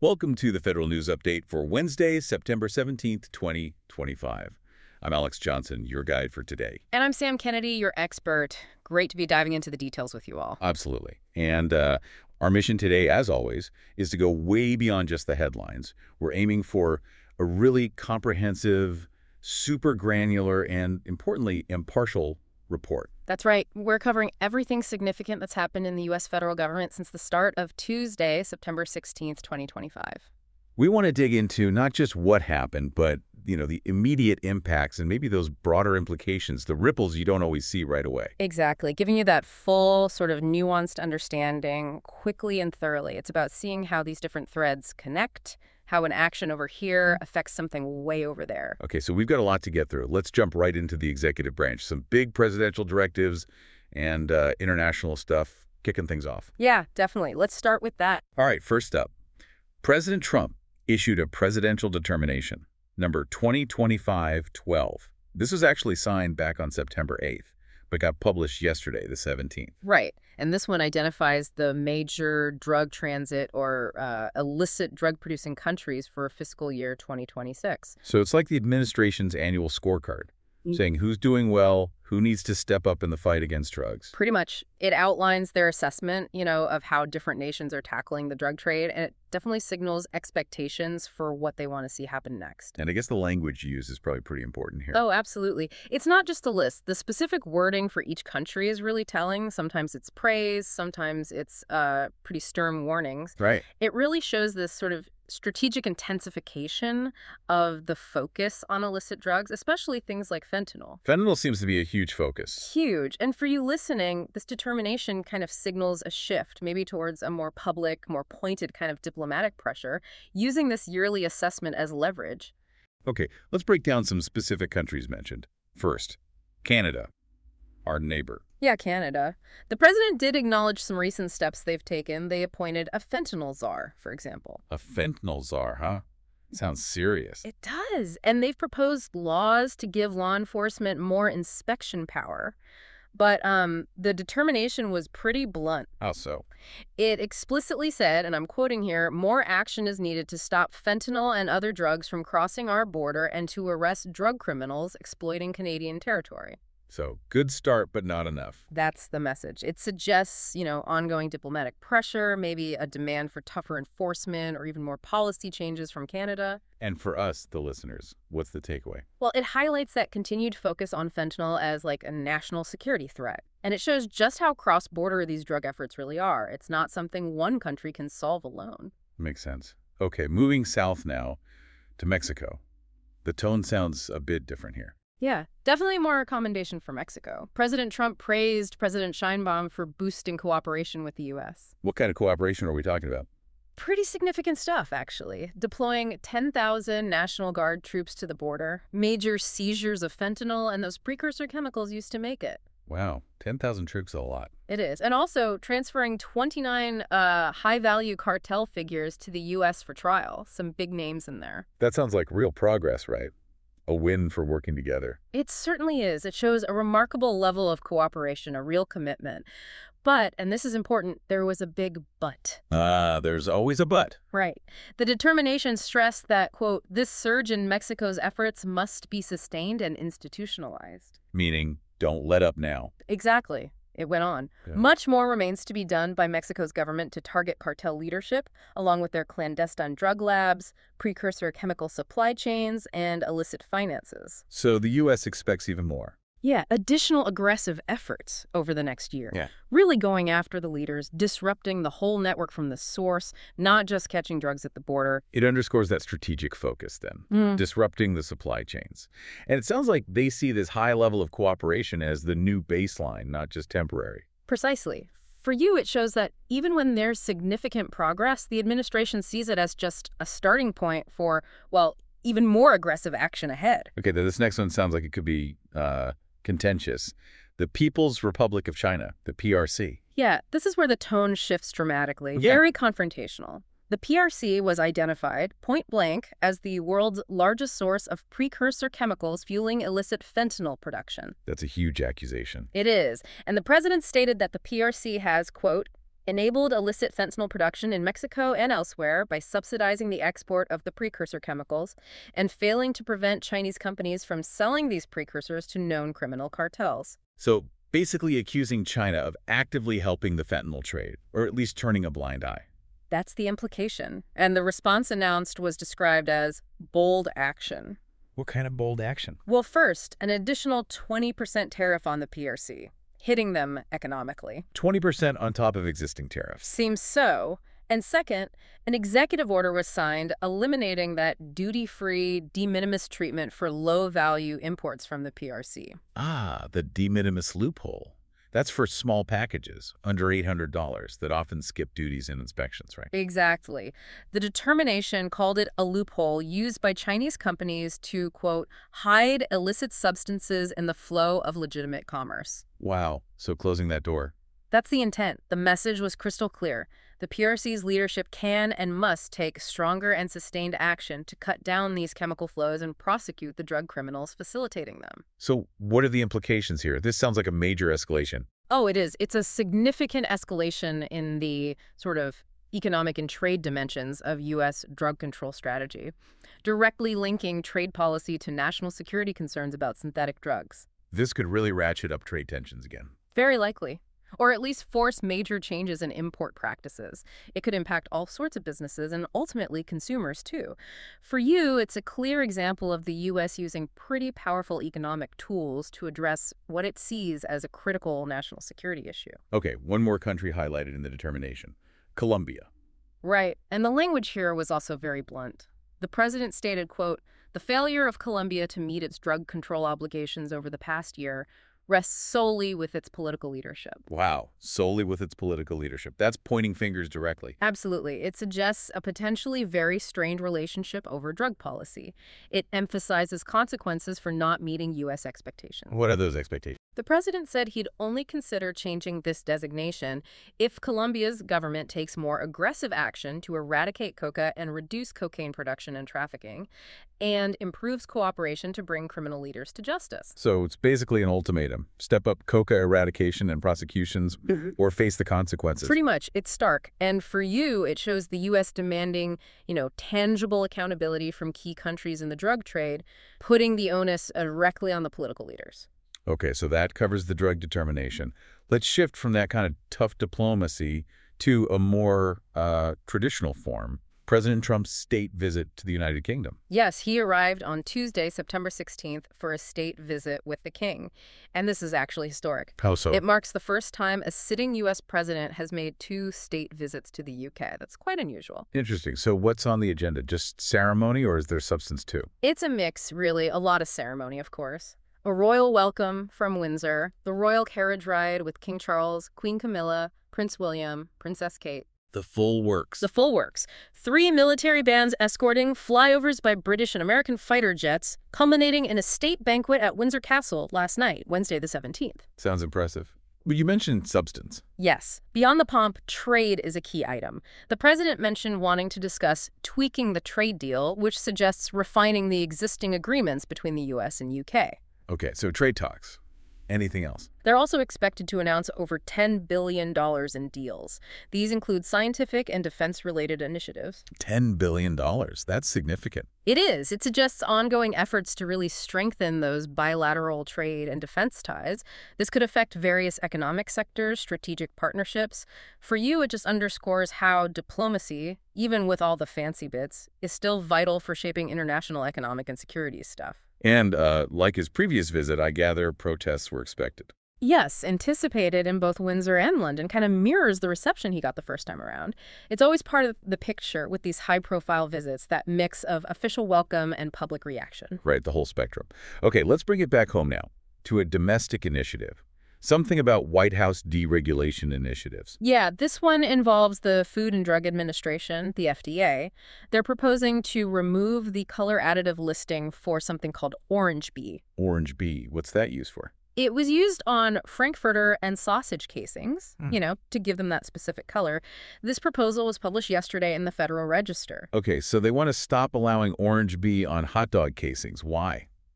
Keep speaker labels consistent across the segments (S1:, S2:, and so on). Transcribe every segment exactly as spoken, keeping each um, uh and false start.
S1: Welcome to the Federal News Update for Wednesday, September seventeenth, twenty twenty-five. I'm Alex Johnson, your guide for today.
S2: And I'm Sam Kennedy, your expert. Great to be diving into the details with you all.
S1: Absolutely. And uh, our mission today, as always, is to go way beyond just the headlines. We're aiming for a really comprehensive, super granular, and importantly, impartial report.
S2: That's right. We're covering everything significant that's happened in the U S federal government since the start of Tuesday, September sixteenth, twenty twenty-five.
S1: We want to dig into not just what happened, but you know, the immediate impacts and maybe those broader implications, the ripples you don't always see right away.
S2: Exactly. Giving you that full sort of nuanced understanding quickly and thoroughly. It's about seeing how these different threads connect, how an action over here affects something way over there.
S1: Okay, so we've got a lot to get through. Let's jump right into the executive branch. Some big presidential directives and uh, international stuff kicking things off.
S2: Yeah, definitely. Let's start with that.
S1: All right, first up, President Trump issued a presidential determination, number twenty twenty-five twelve. This was actually signed back on September eighth, but got published yesterday, the seventeenth.
S2: Right. And this one identifies the major drug transit or uh, illicit drug-producing countries for fiscal year twenty twenty-six.
S1: So it's like the administration's annual scorecard,
S2: Mm.
S1: saying who's doing well, who needs to step up in the fight against drugs.
S2: Pretty much. It outlines their assessment, you know, of how different nations are tackling the drug trade, and it definitely signals expectations for what they want to see happen next.
S1: And I guess the language used is probably pretty important here.
S2: Oh, absolutely. It's not just a list. The specific wording for each country is really telling. Sometimes it's praise, sometimes it's uh, pretty stern warnings.
S1: Right.
S2: It really shows this sort of strategic intensification of the focus on illicit drugs, especially things like fentanyl.
S1: Fentanyl seems to be a huge focus.
S2: Huge. And for you listening, this determination kind of signals a shift, maybe towards a more public, more pointed kind of diplomatic pressure, using this yearly assessment as leverage.
S1: Okay, let's break down some specific countries mentioned. First, Canada, our neighbor.
S2: Yeah, Canada. The president did acknowledge some recent steps they've taken. They appointed a fentanyl czar, for example.
S1: A fentanyl czar, huh? Sounds serious.
S2: It does. And they've proposed laws to give law enforcement more inspection power. But um, the determination was pretty blunt.
S1: How so?
S2: It explicitly said, and I'm quoting here, more action is needed to stop fentanyl and other drugs from crossing our border and to arrest drug criminals exploiting Canadian territory.
S1: So, good start, but not enough.
S2: That's the message. It suggests, you know, ongoing diplomatic pressure, maybe a demand for tougher enforcement or even more policy changes from Canada.
S1: And for us, the listeners, what's the takeaway?
S2: Well, it highlights that continued focus on fentanyl as like a national security threat. And it shows just how cross-border these drug efforts really are. It's not something one country can solve alone.
S1: Makes sense. Okay, moving south now to Mexico. The tone sounds a bit different here.
S2: Yeah, definitely more a commendation for Mexico. President Trump praised President Sheinbaum for boosting cooperation with the U S.
S1: What kind of cooperation are we talking about?
S2: Pretty significant stuff, actually. Deploying ten thousand National Guard troops to the border, major seizures of fentanyl and those precursor chemicals used to make it.
S1: Wow, ten thousand troops is a lot.
S2: It is. And also transferring twenty-nine uh, high-value cartel figures to the U S for trial. Some big names in there.
S1: That sounds like real progress, right? A win for working together.
S2: It certainly is. It shows a remarkable level of cooperation, a real commitment. But, and this is important, there was a big but.
S1: Ah, there's always a but.
S2: Right. The determination stressed that, quote, this surge in Mexico's efforts must be sustained and institutionalized.
S1: Meaning, don't let up now.
S2: Exactly. It went on.
S1: Yeah.
S2: Much more remains to be done by Mexico's government to target cartel leadership, along with their clandestine drug labs, precursor chemical supply chains, and illicit finances.
S1: So the U S expects even more.
S2: Yeah, additional aggressive efforts over the next year.
S1: Yeah.
S2: Really going after the leaders, disrupting the whole network from the source, not just catching drugs at the border.
S1: It underscores that strategic focus then,
S2: Mm.
S1: disrupting the supply chains. And it sounds like they see this high level of cooperation as the new baseline, not just temporary.
S2: Precisely. For you, it shows that even when there's significant progress, the administration sees it as just a starting point for, well, even more aggressive action ahead.
S1: Okay, this next one sounds like it could be uh, contentious. The People's Republic of China, the P R C.
S2: Yeah, this is where the tone shifts dramatically.
S1: Yeah.
S2: Very confrontational. The P R C was identified, point blank, as the world's largest source of precursor chemicals fueling illicit fentanyl production.
S1: That's a huge accusation.
S2: It is. And the president stated that the P R C has, quote, enabled illicit fentanyl production in Mexico and elsewhere by subsidizing the export of the precursor chemicals and failing to prevent Chinese companies from selling these precursors to known criminal cartels.
S1: So basically accusing China of actively helping the fentanyl trade, or at least turning a blind eye.
S2: That's the implication. And the response announced was described as bold action.
S1: What kind of bold action?
S2: Well, first, an additional twenty percent tariff on the P R C, hitting them economically.
S1: twenty percent on top of existing tariffs.
S2: Seems so. And second, an executive order was signed eliminating that duty-free de minimis treatment for low-value imports from the P R C.
S1: Ah, the de minimis loophole. That's for small packages, under eight hundred dollars, that often skip duties and inspections, right?
S2: Exactly. The determination called it a loophole used by Chinese companies to, quote, hide illicit substances in the flow of legitimate commerce.
S1: Wow, so closing that door.
S2: That's the intent. The message was crystal clear. The P R C's leadership can and must take stronger and sustained action to cut down these chemical flows and prosecute the drug criminals facilitating them.
S1: So what are the implications here? This sounds like a major escalation.
S2: Oh, it is. It's a significant escalation in the sort of economic and trade dimensions of U S drug control strategy, directly linking trade policy to national security concerns about synthetic drugs.
S1: This could really ratchet up trade tensions again.
S2: Very likely. Or at least force major changes in import practices. It could impact all sorts of businesses and ultimately consumers, too. For you, it's a clear example of the U S using pretty powerful economic tools to address what it sees as a critical national security issue.
S1: Okay, one more country highlighted in the determination. Colombia.
S2: Right. And the language here was also very blunt. The president stated, quote, "The failure of Colombia to meet its drug control obligations over the past year rests solely with its political leadership."
S1: Wow, solely with its political leadership. That's pointing fingers directly.
S2: Absolutely. It suggests a potentially very strained relationship over drug policy. It emphasizes consequences for not meeting U S expectations.
S1: What are those expectations?
S2: The president said he'd only consider changing this designation if Colombia's government takes more aggressive action to eradicate coca and reduce cocaine production and trafficking, and improves cooperation to bring criminal leaders to justice.
S1: So it's basically an ultimatum. Step up coca eradication and prosecutions or face the consequences.
S2: Pretty much. It's stark. And for you, it shows the U S demanding, you know, tangible accountability from key countries in the drug trade, putting the onus directly on the political leaders.
S1: Okay, so that covers the drug determination. Let's shift from that kind of tough diplomacy to a more uh, traditional form. President Trump's state visit to the United Kingdom.
S2: Yes, he arrived on Tuesday, September sixteenth, for a state visit with the king. And this is actually historic.
S1: How so?
S2: It marks the first time a sitting U S president has made two state visits to the U K. That's quite unusual.
S1: Interesting. So what's on the agenda? Just ceremony, or is there substance too?
S2: It's a mix, really. A lot of ceremony, of course. A royal welcome from Windsor, the royal carriage ride with King Charles, Queen Camilla, Prince William, Princess Kate.
S1: The full works.
S2: The full works. Three military bands escorting, flyovers by British and American fighter jets, culminating in a state banquet at Windsor Castle last night, Wednesday the seventeenth.
S1: Sounds impressive. But you mentioned substance.
S2: Yes. Beyond the pomp, trade is a key item. The president mentioned wanting to discuss tweaking the trade deal, which suggests refining the existing agreements between the U S and U K.
S1: Okay, so trade talks. Anything else?
S2: They're also expected to announce over ten billion dollars in deals. These include scientific and defense-related initiatives.
S1: ten billion dollars. That's significant.
S2: It is. It suggests ongoing efforts to really strengthen those bilateral trade and defense ties. This could affect various economic sectors, strategic partnerships. For you, it just underscores how diplomacy, even with all the fancy bits, is still vital for shaping international economic and security stuff.
S1: And uh, like his previous visit, I gather protests were expected.
S2: Yes, anticipated in both Windsor and London, kind of mirrors the reception he got the first time around. It's always part of the picture with these high-profile visits, that mix of official welcome and public reaction.
S1: Right, the whole spectrum. Okay, let's bring it back home now to a domestic initiative. Something about White House deregulation initiatives.
S2: Yeah, this one involves the Food and Drug Administration, the F D A. They're proposing to remove the color additive listing for something called Orange Bee.
S1: Orange Bee, what's that used for?
S2: It was used on Frankfurter and sausage casings, mm. you know, to give them that specific color. This proposal was published yesterday in the Federal Register.
S1: Okay, so they want to stop allowing Orange Bee on hot dog casings. Why?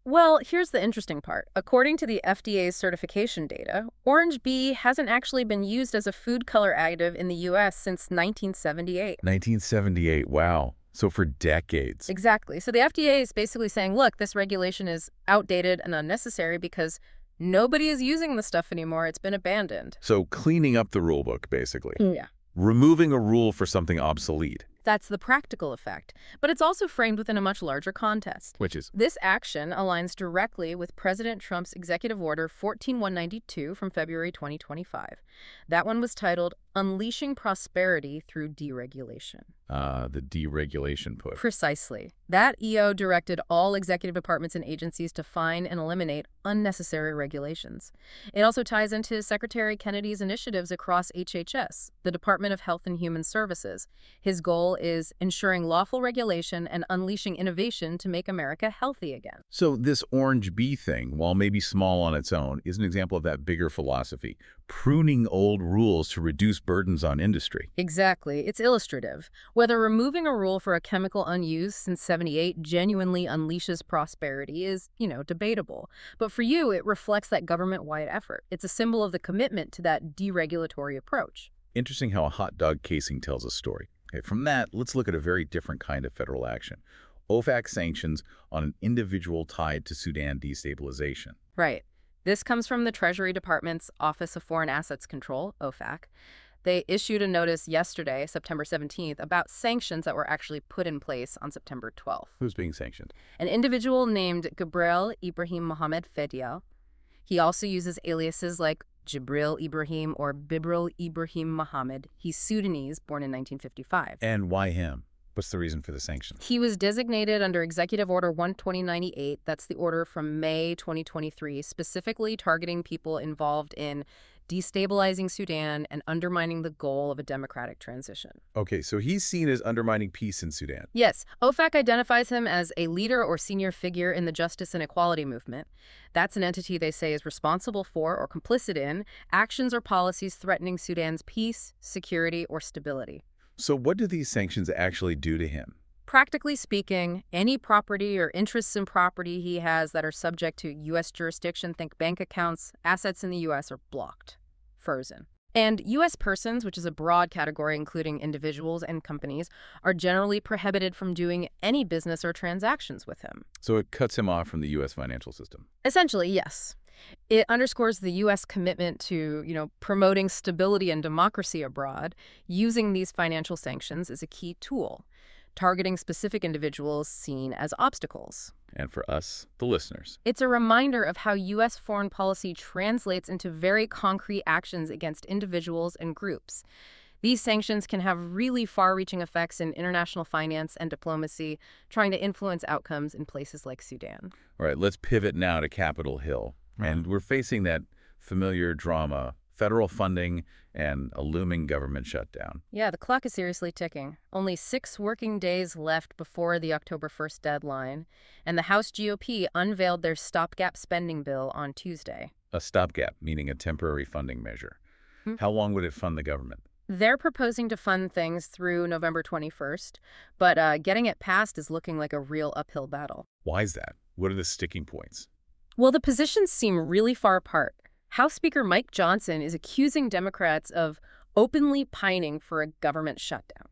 S2: Well, here's the interesting part. According to the F D A's certification data, Orange B hasn't actually been used as a food color additive in the U S since nineteen seventy-eight.
S1: nineteen seventy-eight, wow. So for decades.
S2: Exactly. So the F D A is basically saying, look, this regulation is outdated and unnecessary because nobody is using the stuff anymore. It's been abandoned.
S1: So cleaning up the rule book, basically.
S2: Yeah.
S1: Removing a rule for something obsolete.
S2: That's the practical effect. But it's also framed within a much larger context.
S1: Which is?
S2: This action aligns directly with President Trump's Executive Order fourteen one ninety-two from February twenty twenty-five. That one was titled Unleashing Prosperity Through Deregulation.
S1: Uh, the deregulation push.
S2: Precisely. That E O directed all executive departments and agencies to find and eliminate unnecessary regulations. It also ties into Secretary Kennedy's initiatives across H H S, the Department of Health and Human Services. His goal is ensuring lawful regulation and unleashing innovation to make America healthy again.
S1: So this Orange B thing, while maybe small on its own, is an example of that bigger philosophy, pruning old rules to reduce burdens on industry.
S2: Exactly. It's illustrative. Whether removing a rule for a chemical unused since seventy-eight genuinely unleashes prosperity is, you know, debatable. But for you, it reflects that government-wide effort. It's a symbol of the commitment to that deregulatory approach.
S1: Interesting how a hot dog casing tells a story. Okay, from that, let's look at a very different kind of federal action. O F A C sanctions on an individual tied to Sudan destabilization.
S2: Right. This comes from the Treasury Department's Office of Foreign Assets Control, O F A C. They issued a notice yesterday, September seventeenth, about sanctions that were actually put in place on September twelfth.
S1: Who's being sanctioned?
S2: An individual named Gabriel Ibrahim Mohamed Fedial. He also uses aliases like Jibril Ibrahim or Bibril Ibrahim Mohamed. He's Sudanese, born in nineteen fifty-five.
S1: And why him? What's the reason for the sanctions?
S2: He was designated under Executive Order one twenty ninety-eight. That's the order from May twenty twenty-three, specifically targeting people involved in destabilizing Sudan and undermining the goal of a democratic transition.
S1: Okay, so he's seen as undermining peace in Sudan.
S2: Yes, O F A C identifies him as a leader or senior figure in the justice and equality movement. That's an entity they say is responsible for or complicit in actions or policies threatening Sudan's peace, security, or stability.
S1: So what do these sanctions actually do to him?
S2: Practically speaking, any property or interests in property he has that are subject to U S jurisdiction, think bank accounts, assets in the U S, are blocked, frozen. And U S persons, which is a broad category including individuals and companies, are generally prohibited from doing any business or transactions with him.
S1: So it cuts him off from the U S financial system.
S2: Essentially, yes. It underscores the U S commitment to, you know, promoting stability and democracy abroad. Using these financial sanctions is a key tool, targeting specific individuals seen as obstacles.
S1: And for us, the listeners.
S2: It's a reminder of how U S foreign policy translates into very concrete actions against individuals and groups. These sanctions can have really far-reaching effects in international finance and diplomacy, trying to influence outcomes in places like Sudan.
S1: All right, let's pivot now to Capitol Hill. And we're facing that familiar drama, federal funding and a looming government shutdown.
S2: Yeah, the clock is seriously ticking. Only six working days left before the October first deadline, and the House G O P unveiled their stopgap spending bill on Tuesday.
S1: A stopgap, meaning a temporary funding measure. Hmm. How long would it fund the government?
S2: They're proposing to fund things through November twenty-first, but uh, getting it passed is looking like a real uphill battle.
S1: Why is that? What are the sticking points?
S2: Well, the positions seem really far apart. House Speaker Mike Johnson is accusing Democrats of openly pining for a government shutdown.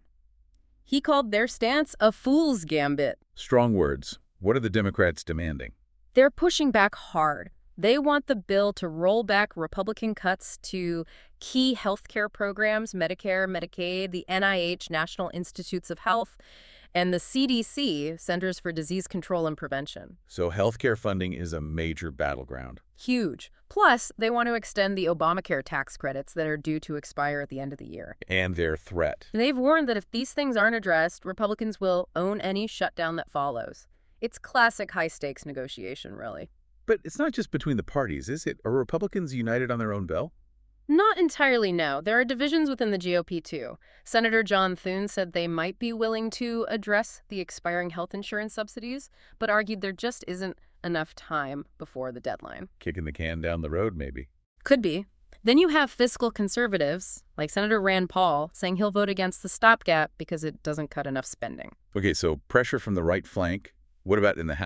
S2: He called their stance a fool's gambit.
S1: Strong words. What are the Democrats demanding?
S2: They're pushing back hard. They want the bill to roll back Republican cuts to key healthcare programs, Medicare, Medicaid, the N I H, National Institutes of Health, and the C D C, Centers for Disease Control and Prevention.
S1: So healthcare funding is a major battleground.
S2: Huge. Plus, they want to extend the Obamacare tax credits that are due to expire at the end of the year.
S1: And their threat.
S2: They've warned that if these things aren't addressed, Republicans will own any shutdown that follows. It's classic high-stakes negotiation, really.
S1: But it's not just between the parties, is it? Are Republicans united on their own bill?
S2: Not entirely, no. There are divisions within the G O P, too. Senator John Thune said they might be willing to address the expiring health insurance subsidies, but argued there just isn't enough time before the deadline.
S1: Kicking the can down the road, maybe.
S2: Could be. Then you have fiscal conservatives, like Senator Rand Paul, saying he'll vote against the stopgap because it doesn't cut enough spending.
S1: Okay, so pressure from the right flank. What about in the House?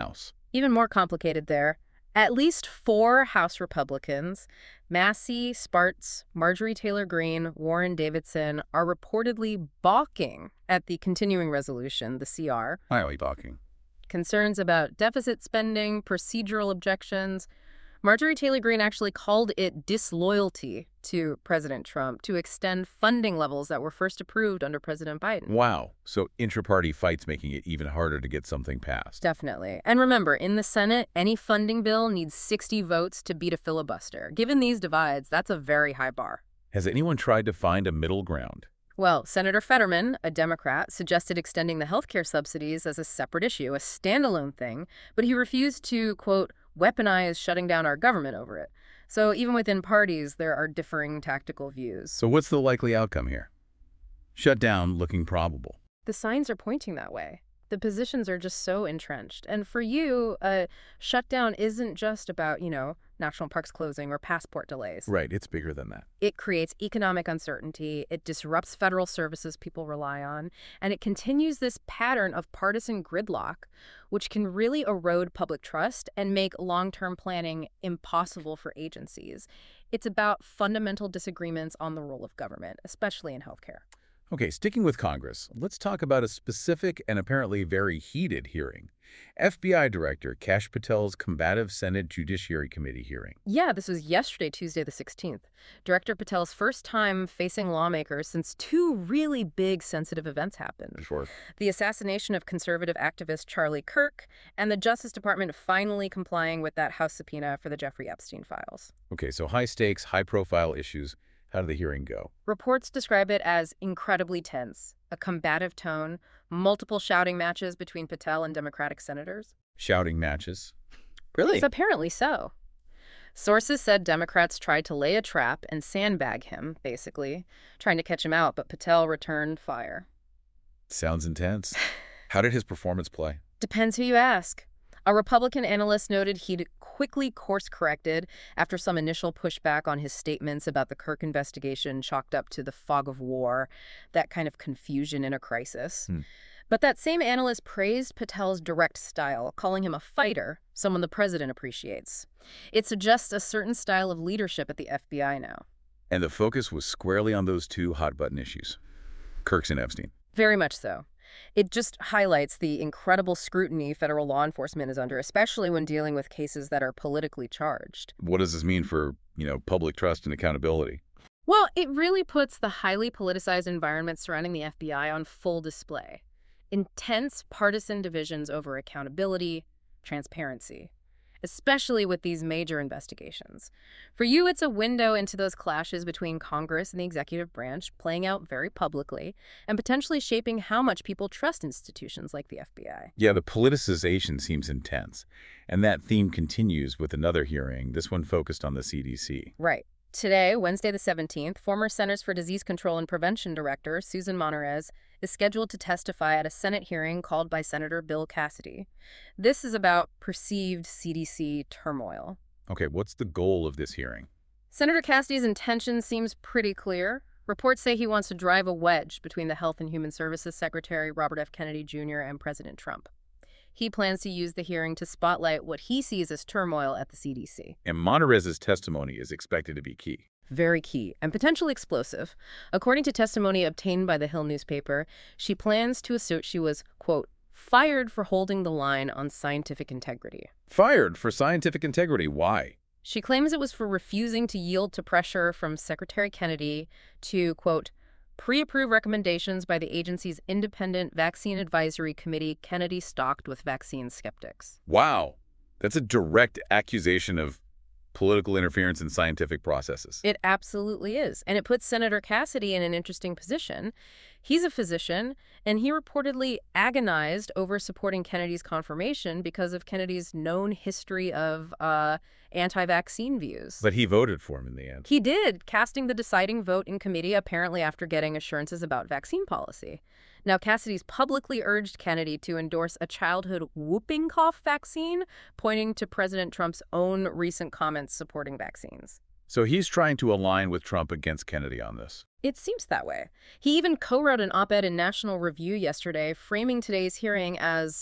S2: Even more complicated there. At least four House Republicans, Massey, Spartz, Marjorie Taylor Greene, Warren Davidson, are reportedly balking at the continuing resolution, the C R.
S1: Why are we balking?
S2: Concerns about deficit spending, procedural objections. Marjorie Taylor Greene actually called it disloyalty to President Trump to extend funding levels that were first approved under President Biden.
S1: Wow. So intra-party fights making it even harder to get something passed.
S2: Definitely. And remember, in the Senate, any funding bill needs sixty votes to beat a filibuster. Given these divides, that's a very high bar.
S1: Has anyone tried to find a middle ground?
S2: Well, Senator Fetterman, a Democrat, suggested extending the health care subsidies as a separate issue, a standalone thing, but he refused to, quote, weaponize shutting down our government over it. So even within parties, there are differing tactical views.
S1: So what's the likely outcome here? Shutdown looking probable.
S2: The signs are pointing that way. The positions are just so entrenched. And for you, a shutdown isn't just about, you know, national parks closing or passport delays.
S1: Right, it's bigger than that.
S2: It creates economic uncertainty, it disrupts federal services people rely on, and it continues this pattern of partisan gridlock, which can really erode public trust and make long-term planning impossible for agencies. It's about fundamental disagreements on the role of government, especially in healthcare.
S1: Okay, sticking with Congress, let's talk about a specific and apparently very heated hearing. F B I Director Kash Patel's combative Senate Judiciary Committee hearing.
S2: Yeah, this was yesterday, Tuesday the sixteenth. Director Patel's first time facing lawmakers since two really big sensitive events happened.
S1: Sure.
S2: The assassination of conservative activist Charlie Kirk and the Justice Department finally complying with that House subpoena for the Jeffrey Epstein files.
S1: Okay, so high stakes, high profile issues. How did the hearing go?
S2: Reports describe it as incredibly tense, a combative tone, multiple shouting matches between Patel and Democratic senators.
S1: Shouting matches? Really?
S2: It's apparently so. Sources said Democrats tried to lay a trap and sandbag him, basically, trying to catch him out, but Patel returned fire.
S1: Sounds intense. How did his performance play?
S2: Depends who you ask. A Republican analyst noted he'd quickly course-corrected after some initial pushback on his statements about the Kirk investigation chalked up to the fog of war, that kind of confusion in a crisis.
S1: Hmm.
S2: But that same analyst praised Patel's direct style, calling him a fighter, someone the president appreciates. It suggests a certain style of leadership at the F B I now.
S1: And the focus was squarely on those two hot-button issues, Kirk's and Epstein.
S2: Very much so. It just highlights the incredible scrutiny federal law enforcement is under, especially when dealing with cases that are politically charged.
S1: What does this mean for, you know, public trust and accountability?
S2: Well, it really puts the highly politicized environment surrounding the F B I on full display. Intense partisan divisions over accountability, transparency, especially with these major investigations. For you, it's a window into those clashes between Congress and the executive branch, playing out very publicly and potentially shaping how much people trust institutions like the F B I.
S1: Yeah, the politicization seems intense. And that theme continues with another hearing, this one focused on the C D C.
S2: Right. Today, Wednesday the seventeenth, former Centers for Disease Control and Prevention Director Susan Monterez is scheduled to testify at a Senate hearing called by Senator Bill Cassidy. This is about perceived C D C turmoil.
S1: Okay, what's the goal of this hearing?
S2: Senator Cassidy's intention seems pretty clear. Reports say he wants to drive a wedge between the Health and Human Services Secretary Robert F. Kennedy Junior and President Trump. He plans to use the hearing to spotlight what he sees as turmoil at the C D C.
S1: And Monterez's testimony is expected to be key.
S2: Very key and potentially explosive. According to testimony obtained by the Hill newspaper, she plans to assert she was, quote, fired for holding the line on scientific integrity.
S1: Fired for scientific integrity. Why?
S2: She claims it was for refusing to yield to pressure from Secretary Kennedy to, quote, pre-approve recommendations by the agency's independent vaccine advisory committee Kennedy stocked with vaccine skeptics.
S1: Wow. That's a direct accusation of political interference in scientific processes.
S2: It absolutely is. And it puts Senator Cassidy in an interesting position. He's a physician, and he reportedly agonized over supporting Kennedy's confirmation because of Kennedy's known history of uh, anti-vaccine views.
S1: But he voted for him in the end.
S2: He did, casting the deciding vote in committee apparently after getting assurances about vaccine policy. Now, Cassidy's publicly urged Kennedy to endorse a childhood whooping cough vaccine, pointing to President Trump's own recent comments supporting vaccines.
S1: So he's trying to align with Trump against Kennedy on this.
S2: It seems that way. He even co-wrote an op-ed in National Review yesterday, framing today's hearing as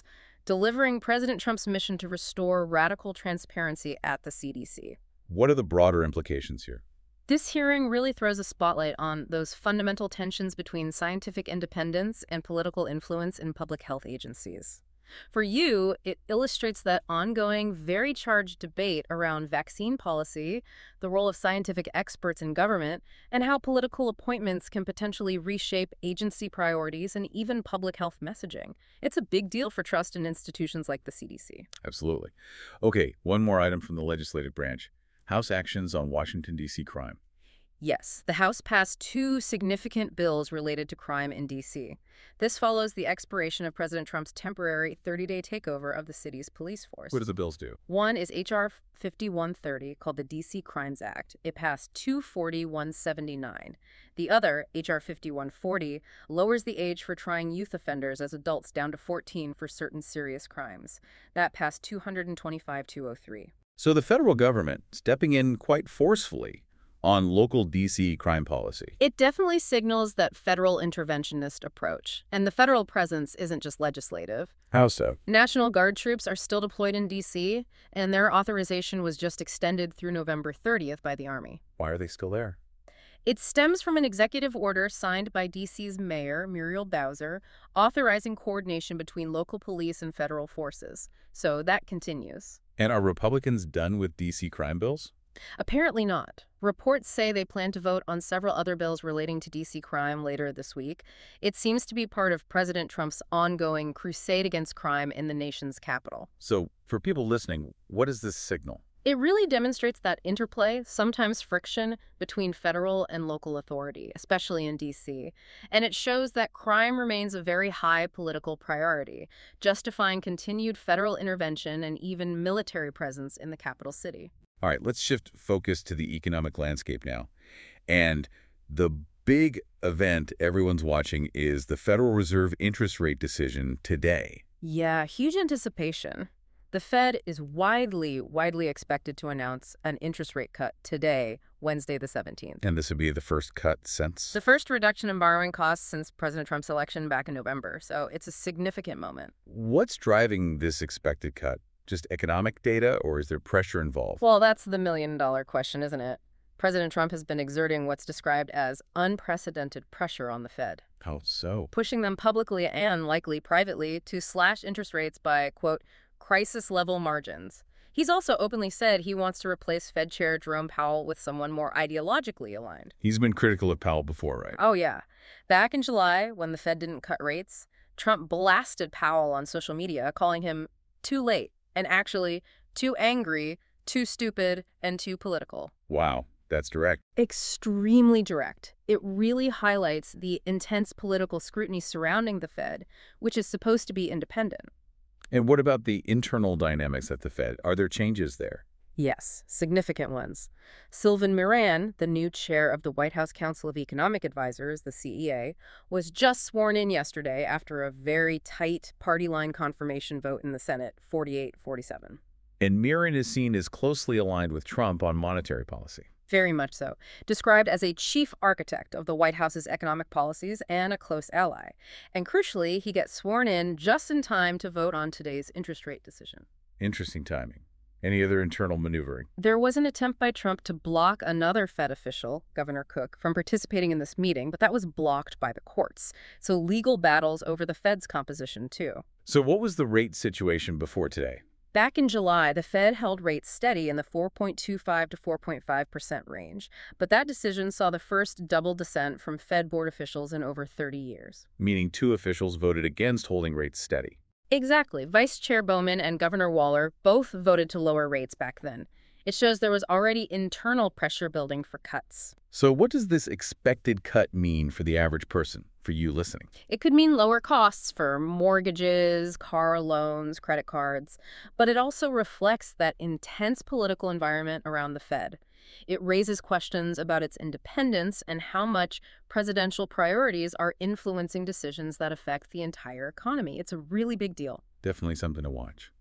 S2: delivering President Trump's mission to restore radical transparency at the C D C.
S1: What are the broader implications here?
S2: This hearing really throws a spotlight on those fundamental tensions between scientific independence and political influence in public health agencies. For you, it illustrates that ongoing, very charged debate around vaccine policy, the role of scientific experts in government, and how political appointments can potentially reshape agency priorities and even public health messaging. It's a big deal for trust in institutions like the C D C.
S1: Absolutely. Okay, one more item from the legislative branch. House actions on Washington, D C crime.
S2: Yes, the House passed two significant bills related to crime in D C. This follows the expiration of President Trump's temporary thirty-day takeover of the city's police force.
S1: What do the bills do?
S2: One is H R fifty-one thirty, called the D C Crimes Act. It passed two forty one seventy-nine. The other, H R fifty-one forty, lowers the age for trying youth offenders as adults down to fourteen for certain serious crimes. That passed two twenty-five two oh three.
S1: So the federal government stepping in quite forcefully on local D C crime policy.
S2: It definitely signals that federal interventionist approach. And the federal presence isn't just legislative.
S1: How so?
S2: National Guard troops are still deployed in D C, and their authorization was just extended through November thirtieth by the Army.
S1: Why are they still there?
S2: It stems from an executive order signed by D C's mayor, Muriel Bowser, authorizing coordination between local police and federal forces. So that continues.
S1: And are Republicans done with D C crime bills?
S2: Apparently not. Reports say they plan to vote on several other bills relating to D C crime later this week. It seems to be part of President Trump's ongoing crusade against crime in the nation's capital.
S1: So, for people listening, what does this signal?
S2: It really demonstrates that interplay, sometimes friction, between federal and local authority, especially in D C. And it shows that crime remains a very high political priority, justifying continued federal intervention and even military presence in the capital city.
S1: All right, let's shift focus to the economic landscape now. And the big event everyone's watching is the Federal Reserve interest rate decision today.
S2: Yeah, huge anticipation. The Fed is widely, widely expected to announce an interest rate cut today, Wednesday the seventeenth.
S1: And this would be the first cut since?
S2: The first reduction in borrowing costs since President Trump's election back in November, so it's a significant moment.
S1: What's driving this expected cut? Just economic data, or is there pressure involved?
S2: Well, that's the million-dollar question, isn't it? President Trump has been exerting what's described as unprecedented pressure on the Fed.
S1: How so?
S2: Pushing them publicly and likely privately to slash interest rates by, quote, crisis-level margins. He's also openly said he wants to replace Fed Chair Jerome Powell with someone more ideologically aligned.
S1: He's been critical of Powell before, right?
S2: Oh, yeah. Back in July, when the Fed didn't cut rates, Trump blasted Powell on social media, calling him too late. And actually, too angry, too stupid, and too political.
S1: Wow, that's direct.
S2: Extremely direct. It really highlights the intense political scrutiny surrounding the Fed, which is supposed to be independent.
S1: And what about the internal dynamics at the Fed? Are there changes there?
S2: Yes, significant ones. Sylvan Moran, the new chair of the White House Council of Economic Advisors, the C E A, was just sworn in yesterday after a very tight party line confirmation vote in the Senate, forty-eight forty-seven.
S1: And Moran is seen as closely aligned with Trump on monetary policy.
S2: Very much so. Described as a chief architect of the White House's economic policies and a close ally. And crucially, he gets sworn in just in time to vote on today's interest rate decision.
S1: Interesting timing. Any other internal maneuvering?
S2: There was an attempt by Trump to block another Fed official, Governor Cook, from participating in this meeting, but that was blocked by the courts. So legal battles over the Fed's composition, too.
S1: So what was the rate situation before today?
S2: Back in July, the Fed held rates steady in the four point two five to four point five percent range, but that decision saw the first double dissent from Fed board officials in over thirty years.
S1: Meaning two officials voted against holding rates steady.
S2: Exactly. Vice Chair Bowman and Governor Waller both voted to lower rates back then. It shows there was already internal pressure building for cuts.
S1: So what does this expected cut mean for the average person, for you listening?
S2: It could mean lower costs for mortgages, car loans, credit cards, but it also reflects that intense political environment around the Fed. It raises questions about its independence and how much presidential priorities are influencing decisions that affect the entire economy. It's a really big deal.
S1: Definitely something to watch.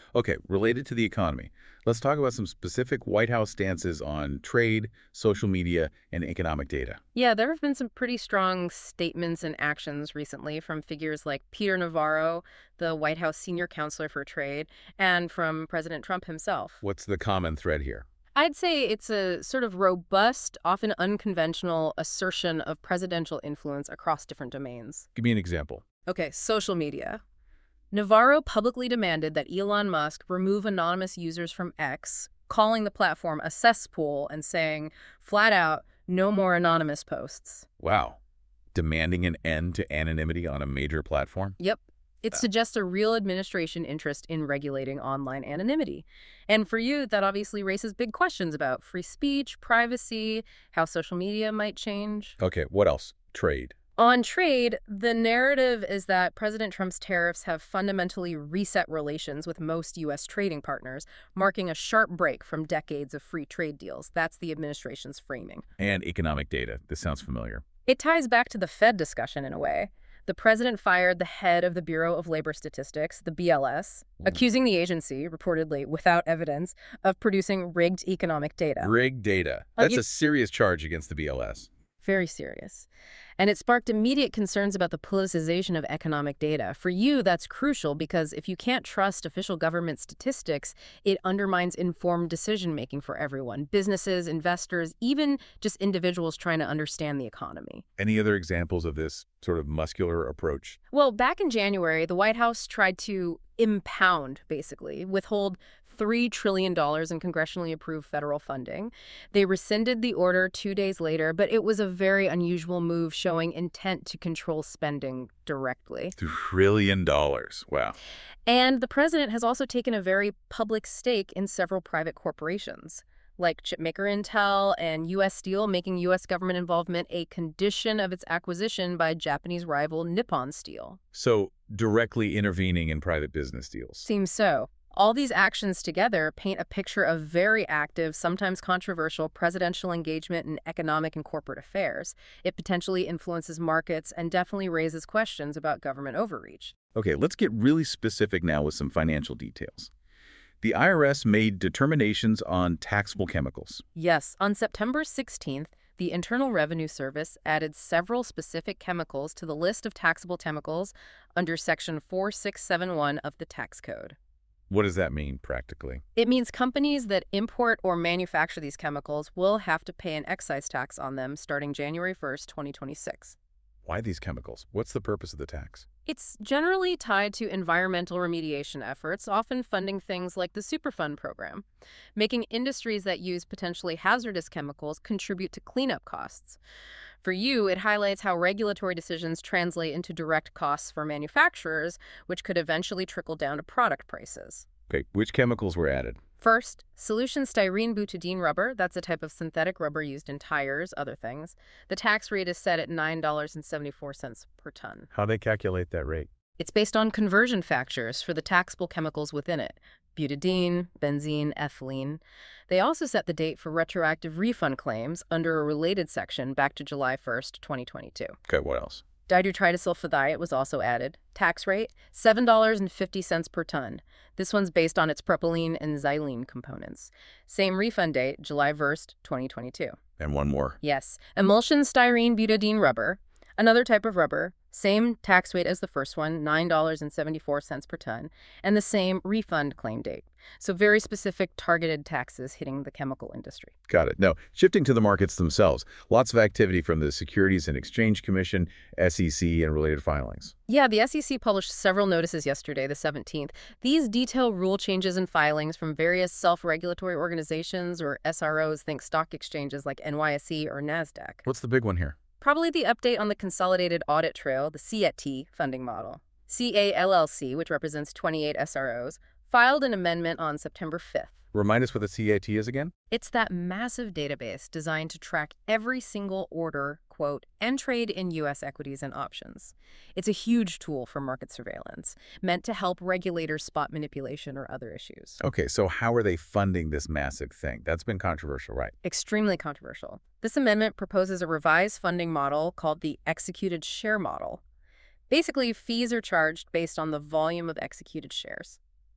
S1: Okay, related to the economy, let's talk about some specific White House stances on trade, social media, and economic data.
S2: Yeah, there have been some pretty strong statements and actions recently from figures like Peter Navarro, the White House senior counselor for trade, and from President Trump himself.
S1: What's the common thread here?
S2: I'd say it's a sort of robust, often unconventional assertion of presidential influence across different domains.
S1: Give me an example.
S2: Okay, social media. Navarro publicly demanded that Elon Musk remove anonymous users from X, calling the platform a cesspool and saying, flat out, no more anonymous posts.
S1: Wow. Demanding an end to anonymity on a major platform?
S2: Yep. It
S1: Uh,
S2: suggests a real administration interest in regulating online anonymity. And for you, that obviously raises big questions about free speech, privacy, how social media might change.
S1: Okay, what else? Trade.
S2: On trade, the narrative is that President Trump's tariffs have fundamentally reset relations with most U S trading partners, marking a sharp break from decades of free trade deals. That's the administration's framing.
S1: And economic data. This sounds familiar.
S2: It ties back to the Fed discussion in a way. The president fired the head of the Bureau of Labor Statistics, the B L S,
S1: Mm.
S2: accusing the agency, reportedly without evidence, of producing rigged economic data.
S1: Rigged data.
S2: Uh,
S1: That's
S2: you-
S1: a serious charge against the B L S.
S2: Very serious. And it sparked immediate concerns about the politicization of economic data. For you, that's crucial because if you can't trust official government statistics, it undermines informed decision-making for everyone, businesses, investors, even just individuals trying to understand the economy.
S1: Any other examples of this sort of muscular approach?
S2: Well, back in January, the White House tried to impound, basically, withhold three trillion dollars in congressionally approved federal funding. They rescinded the order two days later, but it was a very unusual move showing intent to control spending directly.
S1: Trillion dollars. Wow.
S2: And the president has also taken a very public stake in several private corporations, like chipmaker Intel and U S Steel, making U S government involvement a condition of its acquisition by Japanese rival Nippon Steel.
S1: So directly intervening in private business deals.
S2: Seems so. All these actions together paint a picture of very active, sometimes controversial, presidential engagement in economic and corporate affairs. It potentially influences markets and definitely raises questions about government overreach.
S1: Okay, let's get really specific now with some financial details. The I R S made determinations on taxable chemicals.
S2: Yes, on September sixteenth, the Internal Revenue Service added several specific chemicals to the list of taxable chemicals under Section four six seven one of the Tax Code.
S1: What does that mean practically?
S2: It means companies that import or manufacture these chemicals will have to pay an excise tax on them starting January first, twenty twenty-six.
S1: Why these chemicals? What's the purpose of the tax?
S2: It's generally tied to environmental remediation efforts, often funding things like the Superfund program, making industries that use potentially hazardous chemicals contribute to cleanup costs. For you, it highlights how regulatory decisions translate into direct costs for manufacturers, which could eventually trickle down to product prices.
S1: Okay, which chemicals were added?
S2: First, solution styrene butadiene rubber. That's a type of synthetic rubber used in tires, other things. The tax rate is set at nine dollars and seventy-four cents per ton.
S1: How they calculate that rate?
S2: It's based on conversion factors for the taxable chemicals within it: butadiene, benzene, ethylene. They also set the date for retroactive refund claims under a related section back to July first, twenty twenty-two.
S1: Okay, what else?
S2: Dihydrotrietylsulfithiate was also added. Tax rate, seven dollars and fifty cents per ton. This one's based on its propylene and xylene components. Same refund date, July first, twenty twenty-two.
S1: And one more.
S2: Yes, emulsion styrene butadiene rubber, another type of rubber, same tax rate as the first one, nine dollars and seventy-four cents per ton, and the same refund claim date. So very specific targeted taxes hitting the chemical industry.
S1: Got it. Now, shifting to the markets themselves, lots of activity from the Securities and Exchange Commission, S E C, and related filings.
S2: Yeah, the S E C published several notices yesterday, the seventeenth. These detail rule changes and filings from various self-regulatory organizations, or S R Os, think stock exchanges like N Y S E or NASDAQ.
S1: What's the big one here?
S2: Probably the update on the Consolidated Audit Trail, the C A T funding model. C A L L C, which represents twenty-eight S R Os, filed an amendment on September fifth.
S1: Remind us what the C A T is again?
S2: It's that massive database designed to track every single order, quote, and trade in U S equities and options. It's a huge tool for market surveillance, meant to help regulators spot manipulation or other issues.
S1: Okay, so how are they funding this massive thing? That's been controversial, right?
S2: Extremely controversial. This amendment proposes a revised funding model called the executed share model. Basically, fees are charged based on the volume of executed shares.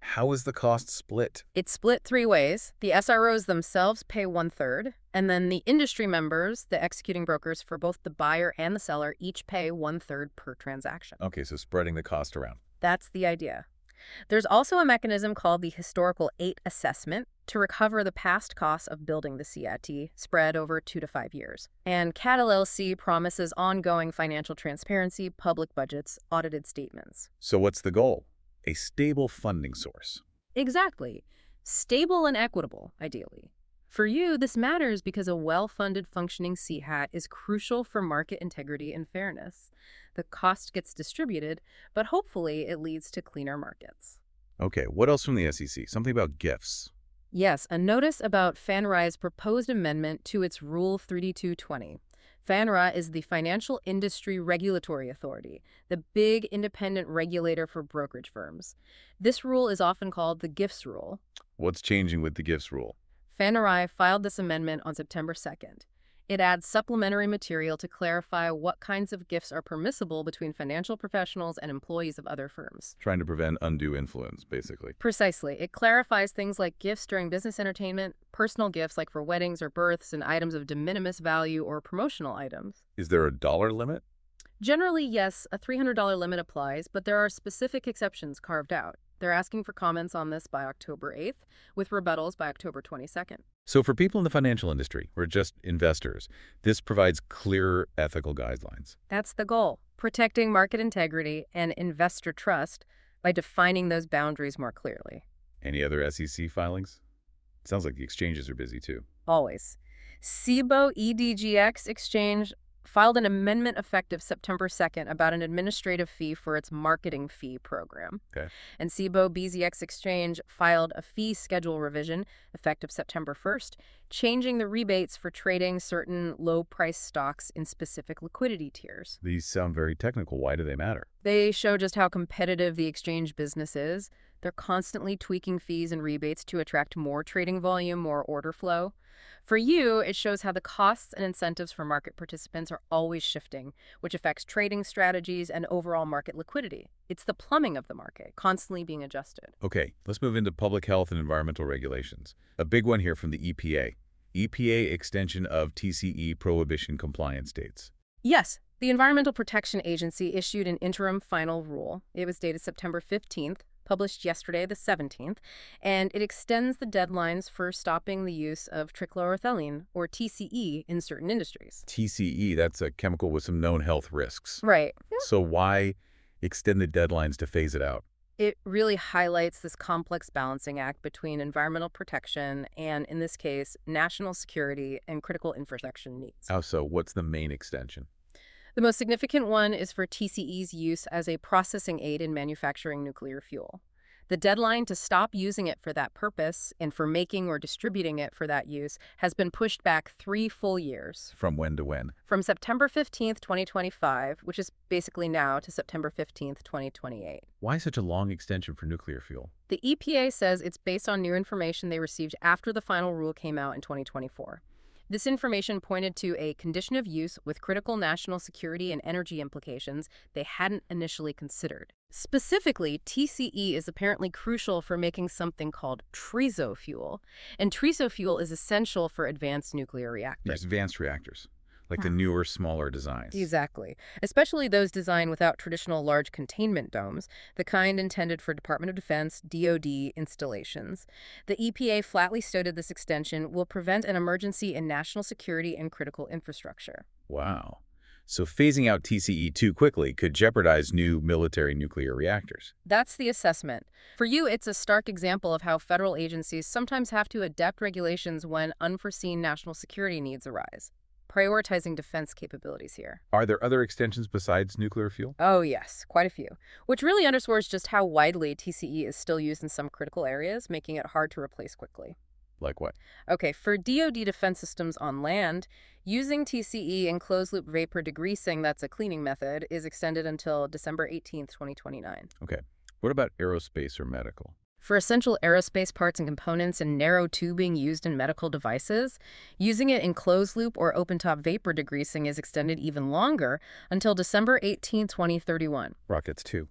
S1: How is the cost split?
S2: It's split three ways. The S R Os themselves pay one-third, and then the industry members, the executing brokers for both the buyer and the seller, each pay one-third per transaction.
S1: Okay, so spreading the cost around.
S2: That's the idea. There's also a mechanism called the Historical eight Assessment to recover the past costs of building the C I T spread over two to five years. And C A T L L C promises ongoing financial transparency, public budgets, audited statements.
S1: So what's the goal? A stable funding source.
S2: Exactly. Stable and equitable, ideally. For you, this matters because a well-funded functioning C HAT is crucial for market integrity and fairness. The cost gets distributed, but hopefully it leads to cleaner markets.
S1: Okay, what else from the S E C? Something about gifts.
S2: Yes, a notice about FINRA's proposed amendment to its Rule thirty-two twenty. FINRA is the Financial Industry Regulatory Authority, the big independent regulator for brokerage firms. This rule is often called the GIFS Rule.
S1: What's changing with the gifts rule?
S2: FINRA filed this amendment on September second. It adds supplementary material to clarify what kinds of gifts are permissible between financial professionals and employees of other firms.
S1: Trying to prevent undue influence, basically.
S2: Precisely. It clarifies things like gifts during business entertainment, personal gifts like for weddings or births, and items of de minimis value or promotional items.
S1: Is there a dollar limit?
S2: Generally, yes, a three hundred dollar limit applies, but there are specific exceptions carved out. They're asking for comments on this by October eighth, with rebuttals by October twenty-second.
S1: So for people in the financial industry, or just investors, this provides clearer ethical guidelines.
S2: That's the goal, protecting market integrity and investor trust by defining those boundaries more clearly.
S1: Any other S E C filings? Sounds like the exchanges are busy too.
S2: Always. Cboe E D G X Exchange filed an amendment effective September second about an administrative fee for its marketing fee program.
S1: Okay.
S2: And Cboe B Z X Exchange filed a fee schedule revision effective September first, changing the rebates for trading certain low-price stocks in specific liquidity tiers.
S1: These sound very technical. Why do they matter?
S2: They show just how competitive the exchange business is. They're constantly tweaking fees and rebates to attract more trading volume, more order flow. For you, it shows how the costs and incentives for market participants are always shifting, which affects trading strategies and overall market liquidity. It's the plumbing of the market, constantly being adjusted.
S1: Okay, let's move into public health and environmental regulations. A big one here from the E P A. E P A extension of T C E prohibition compliance dates.
S2: Yes, the Environmental Protection Agency issued an interim final rule. It was dated September fifteenth, published yesterday, the seventeenth, and it extends the deadlines for stopping the use of trichloroethylene, or T C E, in certain industries.
S1: T C E, that's a chemical with some known health risks.
S2: Right.
S1: So why extend the deadlines to phase it out?
S2: It really highlights this complex balancing act between environmental protection and, in this case, national security and critical infrastructure needs.
S1: How so? What's the main extension?
S2: The most significant one is for T C E's use as a processing aid in manufacturing nuclear fuel. The deadline to stop using it for that purpose and for making or distributing it for that use has been pushed back three full years.
S1: From when to when?
S2: From September fifteenth, twenty twenty-five, which is basically now, to September fifteenth, twenty twenty-eight.
S1: Why such a long extension for nuclear fuel?
S2: The E P A says it's based on new information they received after the final rule came out in twenty twenty-four. This information pointed to a condition of use with critical national security and energy implications they hadn't initially considered. Specifically, T C E is apparently crucial for making something called triso fuel, and triso fuel is essential for advanced nuclear reactors.
S1: There's advanced reactors, like the newer, smaller designs.
S2: Exactly. Especially those designed without traditional large containment domes, the kind intended for Department of Defense, D O D installations. The E P A flatly stated this extension will prevent an emergency in national security and critical infrastructure.
S1: Wow. So phasing out T C E too quickly could jeopardize new military nuclear reactors.
S2: That's the assessment. For you, it's a stark example of how federal agencies sometimes have to adapt regulations when unforeseen national security needs arise. Prioritizing defense capabilities here.
S1: Are there other extensions besides nuclear fuel?
S2: Oh, yes, quite a few, which really underscores just how widely T C E is still used in some critical areas, making it hard to replace quickly.
S1: Like what?
S2: Okay, for D O D defense systems on land, using T C E in closed-loop vapor degreasing, that's a cleaning method, is extended until December eighteenth, twenty twenty-nine.
S1: Okay. What about aerospace or medical?
S2: For essential aerospace parts and components and narrow tubing used in medical devices, using it in closed-loop or open-top vapor degreasing is extended even longer until December eighteenth, twenty thirty-one.
S1: Rockets too.
S2: Yep.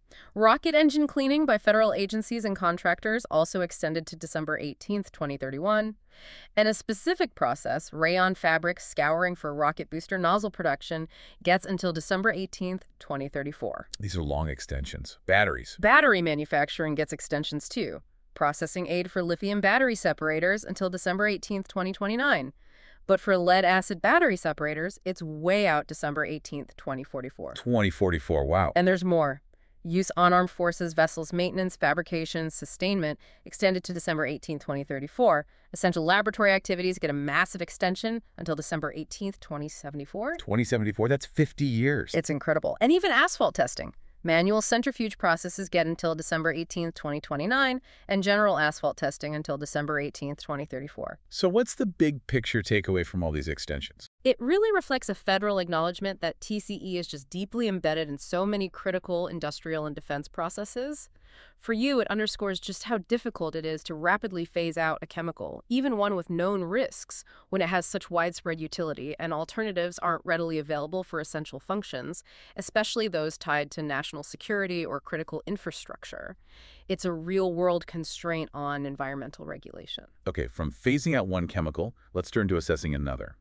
S2: Rocket engine cleaning by federal agencies and contractors also extended to December eighteenth, twenty thirty-one. And a specific process, rayon fabric scouring for rocket booster nozzle production, gets until December eighteenth, twenty thirty-four.
S1: These are long extensions. Batteries.
S2: Battery manufacturing gets extensions too. Processing aid for lithium battery separators until December eighteenth, twenty twenty-nine. But for lead-acid battery separators, it's way out December eighteenth, twenty forty-four.
S1: twenty forty-four, wow.
S2: And there's more. Use on armed forces vessels maintenance, fabrication, sustainment extended to December eighteenth, twenty thirty-four. Essential laboratory activities get a massive extension until December eighteenth, twenty seventy-four.
S1: twenty seventy-four, that's fifty years.
S2: It's incredible. And even asphalt testing. Manual centrifuge processes get until December eighteenth, twenty twenty-nine, and general asphalt testing until December eighteenth, twenty thirty-four.
S1: So what's the big picture takeaway from all these extensions?
S2: It really reflects a federal acknowledgement that T C E is just deeply embedded in so many critical industrial and defense processes. For you, it underscores just how difficult it is to rapidly phase out a chemical, even one with known risks, when it has such widespread utility and alternatives aren't readily available for essential functions, especially those tied to national security or critical infrastructure. It's a real-world constraint on environmental regulation.
S1: Okay, from phasing out one chemical, let's turn to assessing another.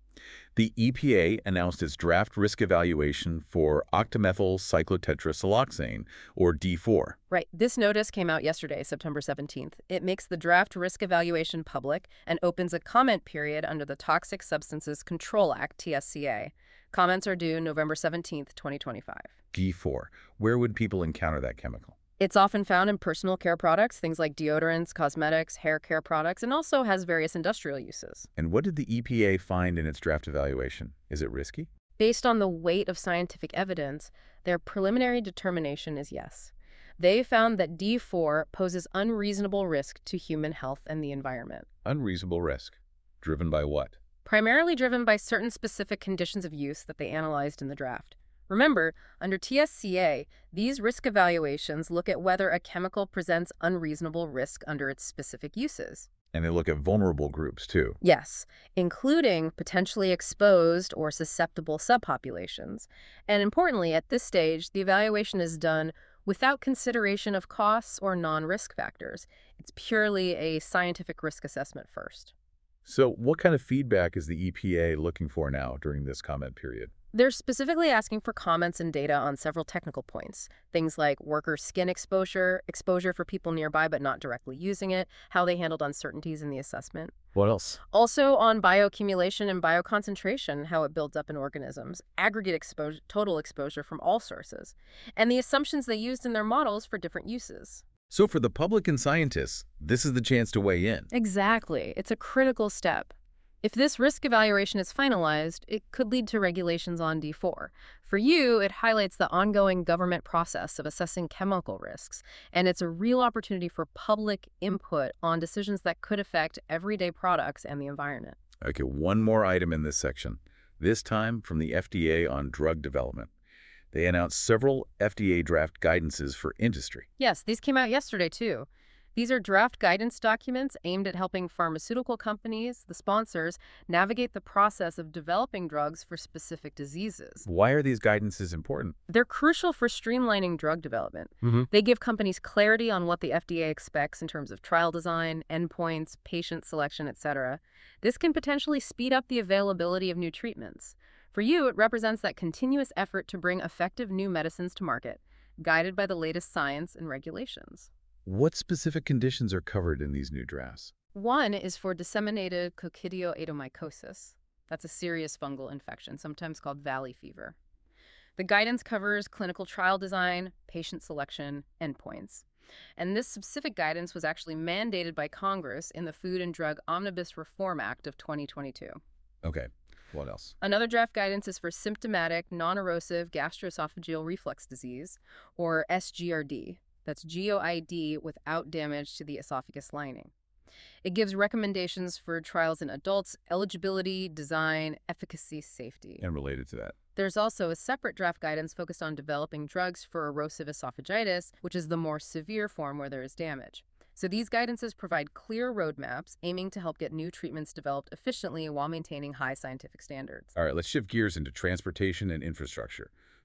S1: The E P A announced its draft risk evaluation for octamethyl cyclotetrasiloxane, or D four.
S2: Right. This notice came out yesterday, September seventeenth. It makes the draft risk evaluation public and opens a comment period under the Toxic Substances Control Act, T S C A. Comments are due November seventeenth, twenty twenty-five.
S1: D four. Where would people encounter that chemical?
S2: It's often found in personal care products, things like deodorants, cosmetics, hair care products, and also has various industrial uses.
S1: And what did the E P A find in its draft evaluation? Is it risky?
S2: Based on the weight of scientific evidence, their preliminary determination is yes. They found that D four poses unreasonable risk to human health and the environment.
S1: Unreasonable risk. Driven by what?
S2: Primarily driven by certain specific conditions of use that they analyzed in the draft. Remember, under T S C A, these risk evaluations look at whether a chemical presents unreasonable risk under its specific uses.
S1: And they look at vulnerable groups, too.
S2: Yes, including potentially exposed or susceptible subpopulations. And importantly, at this stage, the evaluation is done without consideration of costs or non-risk factors. It's purely a scientific risk assessment first.
S1: So what kind of feedback is the E P A looking for now during this comment period?
S2: They're specifically asking for comments and data on several technical points. Things like worker skin exposure, exposure for people nearby but not directly using it, how they handled uncertainties in the assessment.
S1: What else?
S2: Also on bioaccumulation and bioconcentration, how it builds up in organisms, aggregate exposure, total exposure from all sources, and the assumptions they used in their models for different uses.
S1: So for the public and scientists, this is the chance to weigh in.
S2: Exactly. It's a critical step. If this risk evaluation is finalized, it could lead to regulations on D four. For you, it highlights the ongoing government process of assessing chemical risks, and it's a real opportunity for public input on decisions that could affect everyday products and the environment.
S1: Okay, one more item in this section, this time from the F D A on drug development. They announced several F D A draft guidances for industry.
S2: Yes, these came out yesterday, too. These are draft guidance documents aimed at helping pharmaceutical companies, the sponsors, navigate the process of developing drugs for specific diseases.
S1: Why are these guidances important?
S2: They're crucial for streamlining drug development.
S1: Mm-hmm.
S2: They give companies clarity on what the F D A expects in terms of trial design, endpoints, patient selection, et cetera. This can potentially speed up the availability of new treatments. For you, it represents that continuous effort to bring effective new medicines to market, guided by the latest science and regulations.
S1: What specific conditions are covered in these new drafts?
S2: One is for disseminated coccidioidomycosis. That's a serious fungal infection, sometimes called valley fever. The guidance covers clinical trial design, patient selection, endpoints. And this specific guidance was actually mandated by Congress in the Food and Drug Omnibus Reform Act of twenty twenty-two.
S1: Okay, what else?
S2: Another draft guidance is for symptomatic non-erosive gastroesophageal reflux disease, or S G R D. That's G O I D without damage to the esophagus lining. It gives recommendations for trials in adults, eligibility, design, efficacy, safety.
S1: And related to that?
S2: There's also a separate draft guidance focused on developing drugs for erosive esophagitis, which is the more severe form where there is damage. So these guidances provide clear roadmaps aiming to help get new treatments developed efficiently while maintaining high scientific standards.
S1: All right, let's shift gears into transportation and infrastructure.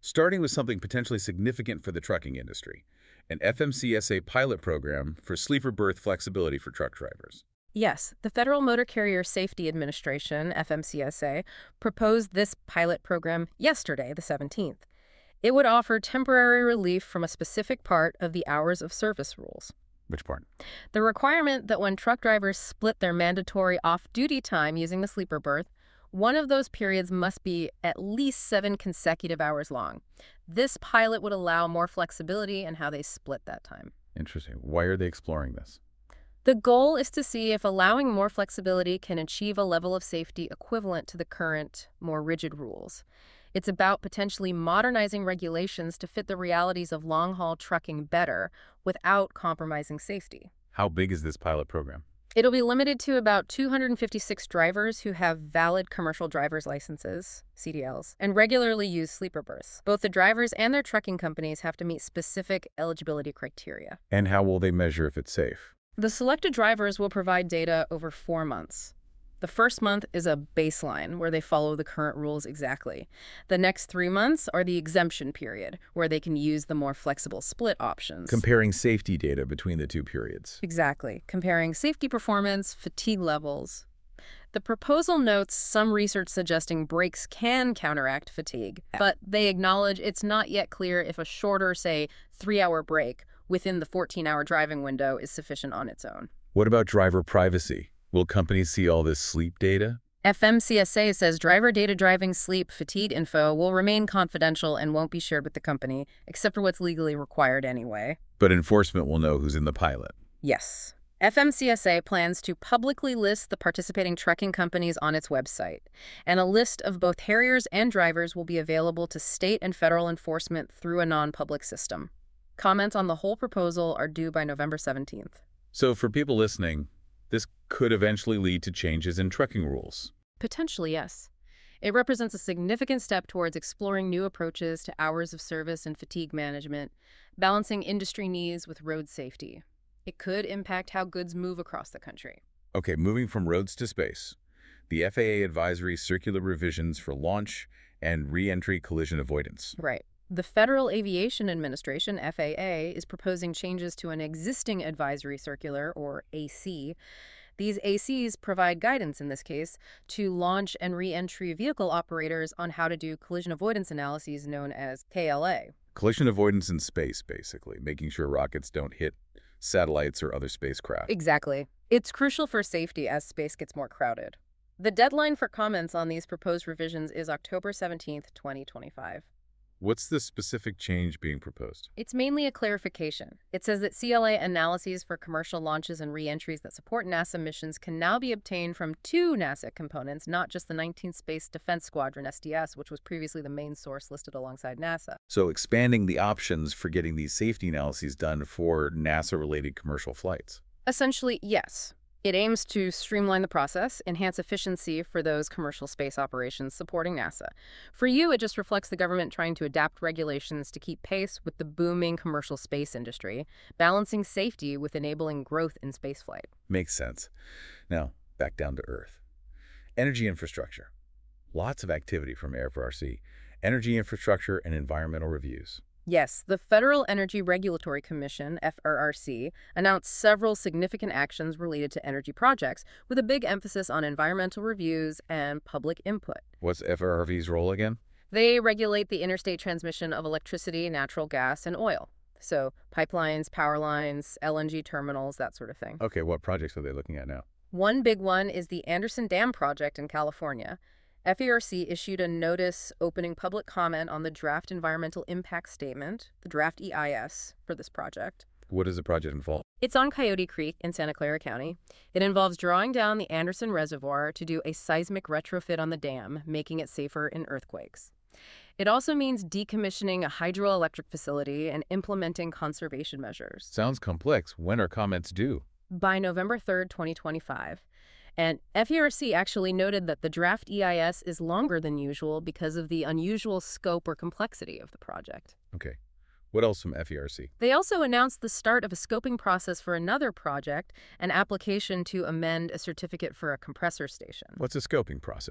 S1: Starting with something potentially significant for the trucking industry, an F M C S A pilot program for sleeper berth flexibility for truck drivers.
S2: Yes, the Federal Motor Carrier Safety Administration, F M C S A, proposed this pilot program yesterday, the seventeenth. It would offer temporary relief from a specific part of the hours of service rules.
S1: Which part?
S2: The requirement that when truck drivers split their mandatory off-duty time using the sleeper berth, one of those periods must be at least seven consecutive hours long. This pilot would allow more flexibility in how they split that time.
S1: Interesting. Why are they exploring this?
S2: The goal is to see if allowing more flexibility can achieve a level of safety equivalent to the current, more rigid rules. It's about potentially modernizing regulations to fit the realities of long-haul trucking better without compromising safety.
S1: How big is this pilot program?
S2: It'll be limited to about two hundred fifty-six drivers who have valid commercial driver's licenses, C D Ls, and regularly use sleeper berths. Both the drivers and their trucking companies have to meet specific eligibility criteria.
S1: And how will they measure if it's safe?
S2: The selected drivers will provide data over four months. The first month is a baseline where they follow the current rules exactly. The next three months are the exemption period, where they can use the more flexible split options.
S1: Comparing safety data between the two periods.
S2: Exactly. Comparing safety performance, fatigue levels. The proposal notes some research suggesting breaks can counteract fatigue, but they acknowledge it's not yet clear if a shorter, say, three-hour break within the fourteen-hour driving window is sufficient on its own.
S1: What about driver privacy? Will companies see all this sleep data?
S2: F M C S A says driver data, driving sleep, fatigue info will remain confidential and won't be shared with the company, except for what's legally required anyway.
S1: But enforcement will know who's in the pilot.
S2: Yes. F M C S A plans to publicly list the participating trucking companies on its website, and a list of both carriers and drivers will be available to state and federal enforcement through a non-public system. Comments on the whole proposal are due by November seventeenth.
S1: So for people listening, this could eventually lead to changes in trucking rules.
S2: Potentially, yes. It represents a significant step towards exploring new approaches to hours of service and fatigue management, balancing industry needs with road safety. It could impact how goods move across the country.
S1: Okay, moving from roads to space. The F A A advisory circular revisions for launch and re-entry collision avoidance.
S2: Right. The Federal Aviation Administration, F A A, is proposing changes to an existing advisory circular, or A C. These A Cs provide guidance, in this case, to launch and re-entry vehicle operators on how to do collision avoidance analyses known as K L A.
S1: Collision avoidance in space, basically, making sure rockets don't hit satellites or other spacecraft.
S2: Exactly. It's crucial for safety as space gets more crowded. The deadline for comments on these proposed revisions is October seventeenth, twenty twenty-five.
S1: What's the specific change being proposed?
S2: It's mainly a clarification. It says that C L A analyses for commercial launches and re-entries that support NASA missions can now be obtained from two NASA components, not just the nineteenth Space Defense Squadron, S D S, which was previously the main source listed alongside NASA.
S1: So expanding the options for getting these safety analyses done for NASA-related commercial flights.
S2: Essentially, yes. It aims to streamline the process, enhance efficiency for those commercial space operations supporting NASA. For you, it just reflects the government trying to adapt regulations to keep pace with the booming commercial space industry, balancing safety with enabling growth in spaceflight.
S1: Makes sense. Now, back down to Earth. Energy infrastructure. Lots of activity from F R C. Energy infrastructure and environmental reviews.
S2: Yes, the Federal Energy Regulatory Commission, F R R C, announced several significant actions related to energy projects, with a big emphasis on environmental reviews and public input.
S1: What's F R R V's role again?
S2: They regulate the interstate transmission of electricity, natural gas, and oil. So pipelines, power lines, L N G terminals, that sort of thing.
S1: Okay, what projects are they looking at now?
S2: One big one is the Anderson Dam project in California. F E R C issued a notice opening public comment on the draft environmental impact statement, the draft E I S, for this project.
S1: What does the project involve?
S2: It's on Coyote Creek in Santa Clara County. It involves drawing down the Anderson Reservoir to do a seismic retrofit on the dam, making it safer in earthquakes. It also means decommissioning a hydroelectric facility and implementing conservation measures.
S1: Sounds complex. When are comments due?
S2: By November third, twenty twenty-five. And F E R C actually noted that the draft E I S is longer than usual because of the unusual scope or complexity of the project.
S1: Okay. What else from F E R C?
S2: They also announced the start of a scoping process for another project, an application to amend a certificate for a compressor station.
S1: What's a scoping process?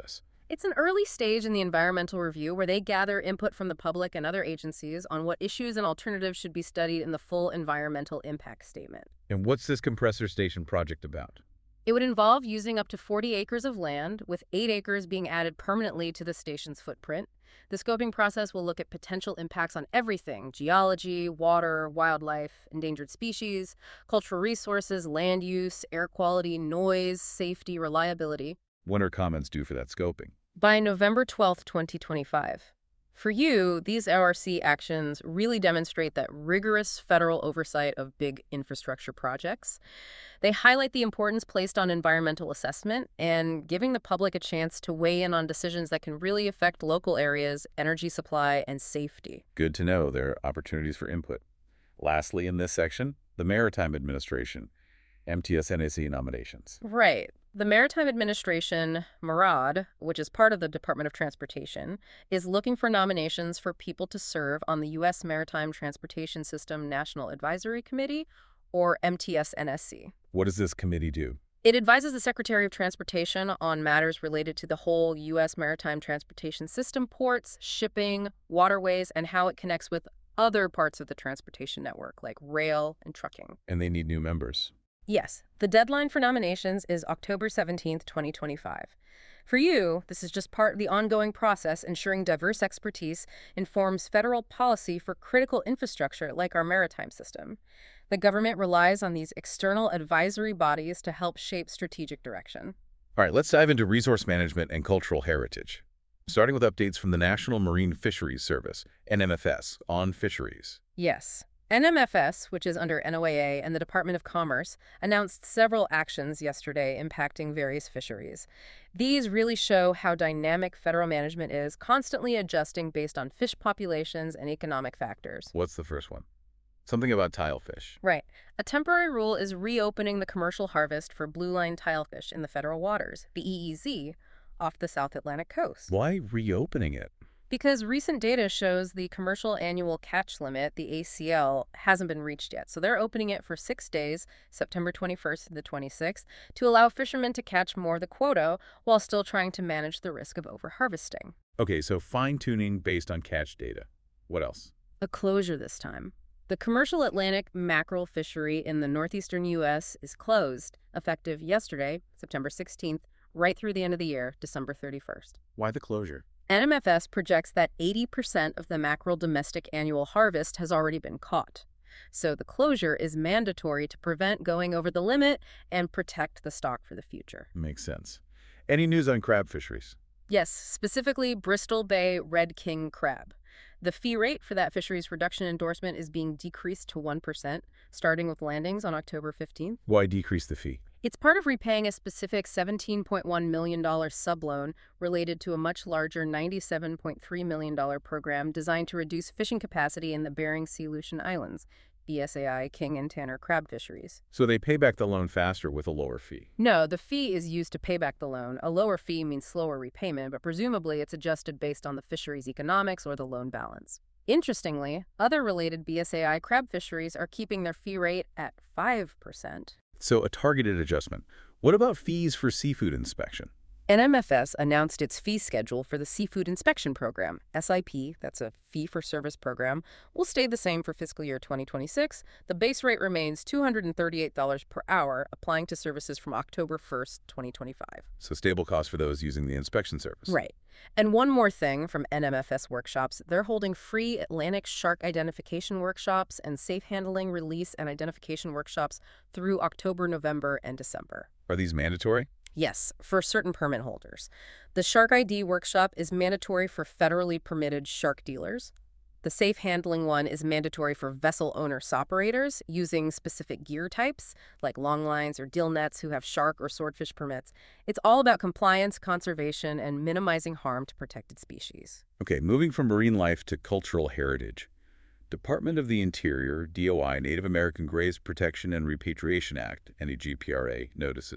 S2: It's an early stage in the environmental review where they gather input from the public and other agencies on what issues and alternatives should be studied in the full environmental impact statement.
S1: And what's this compressor station project about?
S2: It would involve using up to forty acres of land, with eight acres being added permanently to the station's footprint. The scoping process will look at potential impacts on everything: geology, water, wildlife, endangered species, cultural resources, land use, air quality, noise, safety, reliability.
S1: When are comments due for that scoping?
S2: By November twelfth, twenty twenty-five. For you, these O R C actions really demonstrate that rigorous federal oversight of big infrastructure projects. They highlight the importance placed on environmental assessment and giving the public a chance to weigh in on decisions that can really affect local areas, energy supply, and safety.
S1: Good to know there are opportunities for input. Lastly, in this section, the Maritime Administration, M T S N S E nominations.
S2: Right. The Maritime Administration, MARAD, which is part of the Department of Transportation, is looking for nominations for people to serve on the U S Maritime Transportation System National Advisory Committee, or M T S N S C.
S1: What does this committee do?
S2: It advises the Secretary of Transportation on matters related to the whole U S maritime transportation system, ports, shipping, waterways, and how it connects with other parts of the transportation network, like rail and trucking.
S1: And they need new members.
S2: Yes, the deadline for nominations is October seventeenth, twenty twenty-five. For you, this is just part of the ongoing process ensuring diverse expertise informs federal policy for critical infrastructure like our maritime system. The government relies on these external advisory bodies to help shape strategic direction.
S1: All right, let's dive into resource management and cultural heritage, starting with updates from the National Marine Fisheries Service, N M F S, on fisheries.
S2: Yes. N M F S, which is under N O A A and the Department of Commerce, announced several actions yesterday impacting various fisheries. These really show how dynamic federal management is, constantly adjusting based on fish populations and economic factors.
S1: What's the first one? Something about tilefish.
S2: Right. A temporary rule is reopening the commercial harvest for blue line tilefish in the federal waters, the E E Z, off the South Atlantic coast.
S1: Why reopening it?
S2: Because recent data shows the commercial annual catch limit, the A C L, hasn't been reached yet. So they're opening it for six days, September twenty-first to the twenty-sixth, to allow fishermen to catch more of the quota while still trying to manage the risk of overharvesting.
S1: Okay, so fine-tuning based on catch data. What else?
S2: A closure this time. The commercial Atlantic mackerel fishery in the northeastern U S is closed, effective yesterday, September sixteenth, right through the end of the year, December thirty-first.
S1: Why the closure?
S2: N M F S projects that eighty percent of the mackerel domestic annual harvest has already been caught. So the closure is mandatory to prevent going over the limit and protect the stock for the future.
S1: Makes sense. Any news on crab fisheries?
S2: Yes, specifically Bristol Bay Red King crab. The fee rate for that fisheries reduction endorsement is being decreased to one percent, starting with landings on October fifteenth.
S1: Why decrease the fee?
S2: It's part of repaying a specific seventeen point one million dollars subloan related to a much larger ninety-seven point three million dollars program designed to reduce fishing capacity in the Bering Sea Aleutian Islands, B S A I king and tanner crab fisheries.
S1: So they pay back the loan faster with a lower fee?
S2: No, the fee is used to pay back the loan. A lower fee means slower repayment, but presumably it's adjusted based on the fishery's economics or the loan balance. Interestingly, other related B S A I crab fisheries are keeping their fee rate at five percent.
S1: So a targeted adjustment. What about fees for seafood inspection?
S2: N M F S announced its fee schedule for the Seafood Inspection Program, S I P, that's a fee-for-service program, will stay the same for fiscal year twenty twenty-six. The base rate remains two hundred thirty-eight dollars per hour, applying to services from October first, twenty twenty-five.
S1: So stable costs for those using the inspection service.
S2: Right. And one more thing from N M F S workshops, they're holding free Atlantic shark identification workshops and safe handling, release, and identification workshops through October, November, and December.
S1: Are these mandatory?
S2: Yes, for certain permit holders. The Shark I D workshop is mandatory for federally permitted shark dealers. The safe handling one is mandatory for vessel owners-operators using specific gear types, like long lines or gill nets who have shark or swordfish permits. It's all about compliance, conservation, and minimizing harm to protected species.
S1: Okay, moving from marine life to cultural heritage. Department of the Interior, D O I, Native American Graves Protection and Repatriation Act, N A G P R A, notices.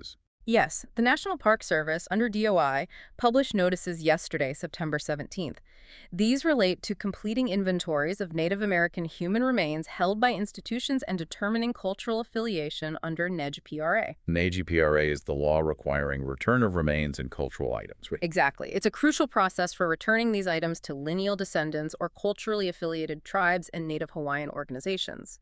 S2: Yes, the National Park Service, under D O I, published notices yesterday, September seventeenth. These relate to completing inventories of Native American human remains held by institutions and determining cultural affiliation under N E J P R A.
S1: N A G P R A is the law requiring return of remains and cultural items, right?
S2: Exactly. It's a crucial process for returning these items to lineal descendants or culturally affiliated tribes and Native Hawaiian organizations.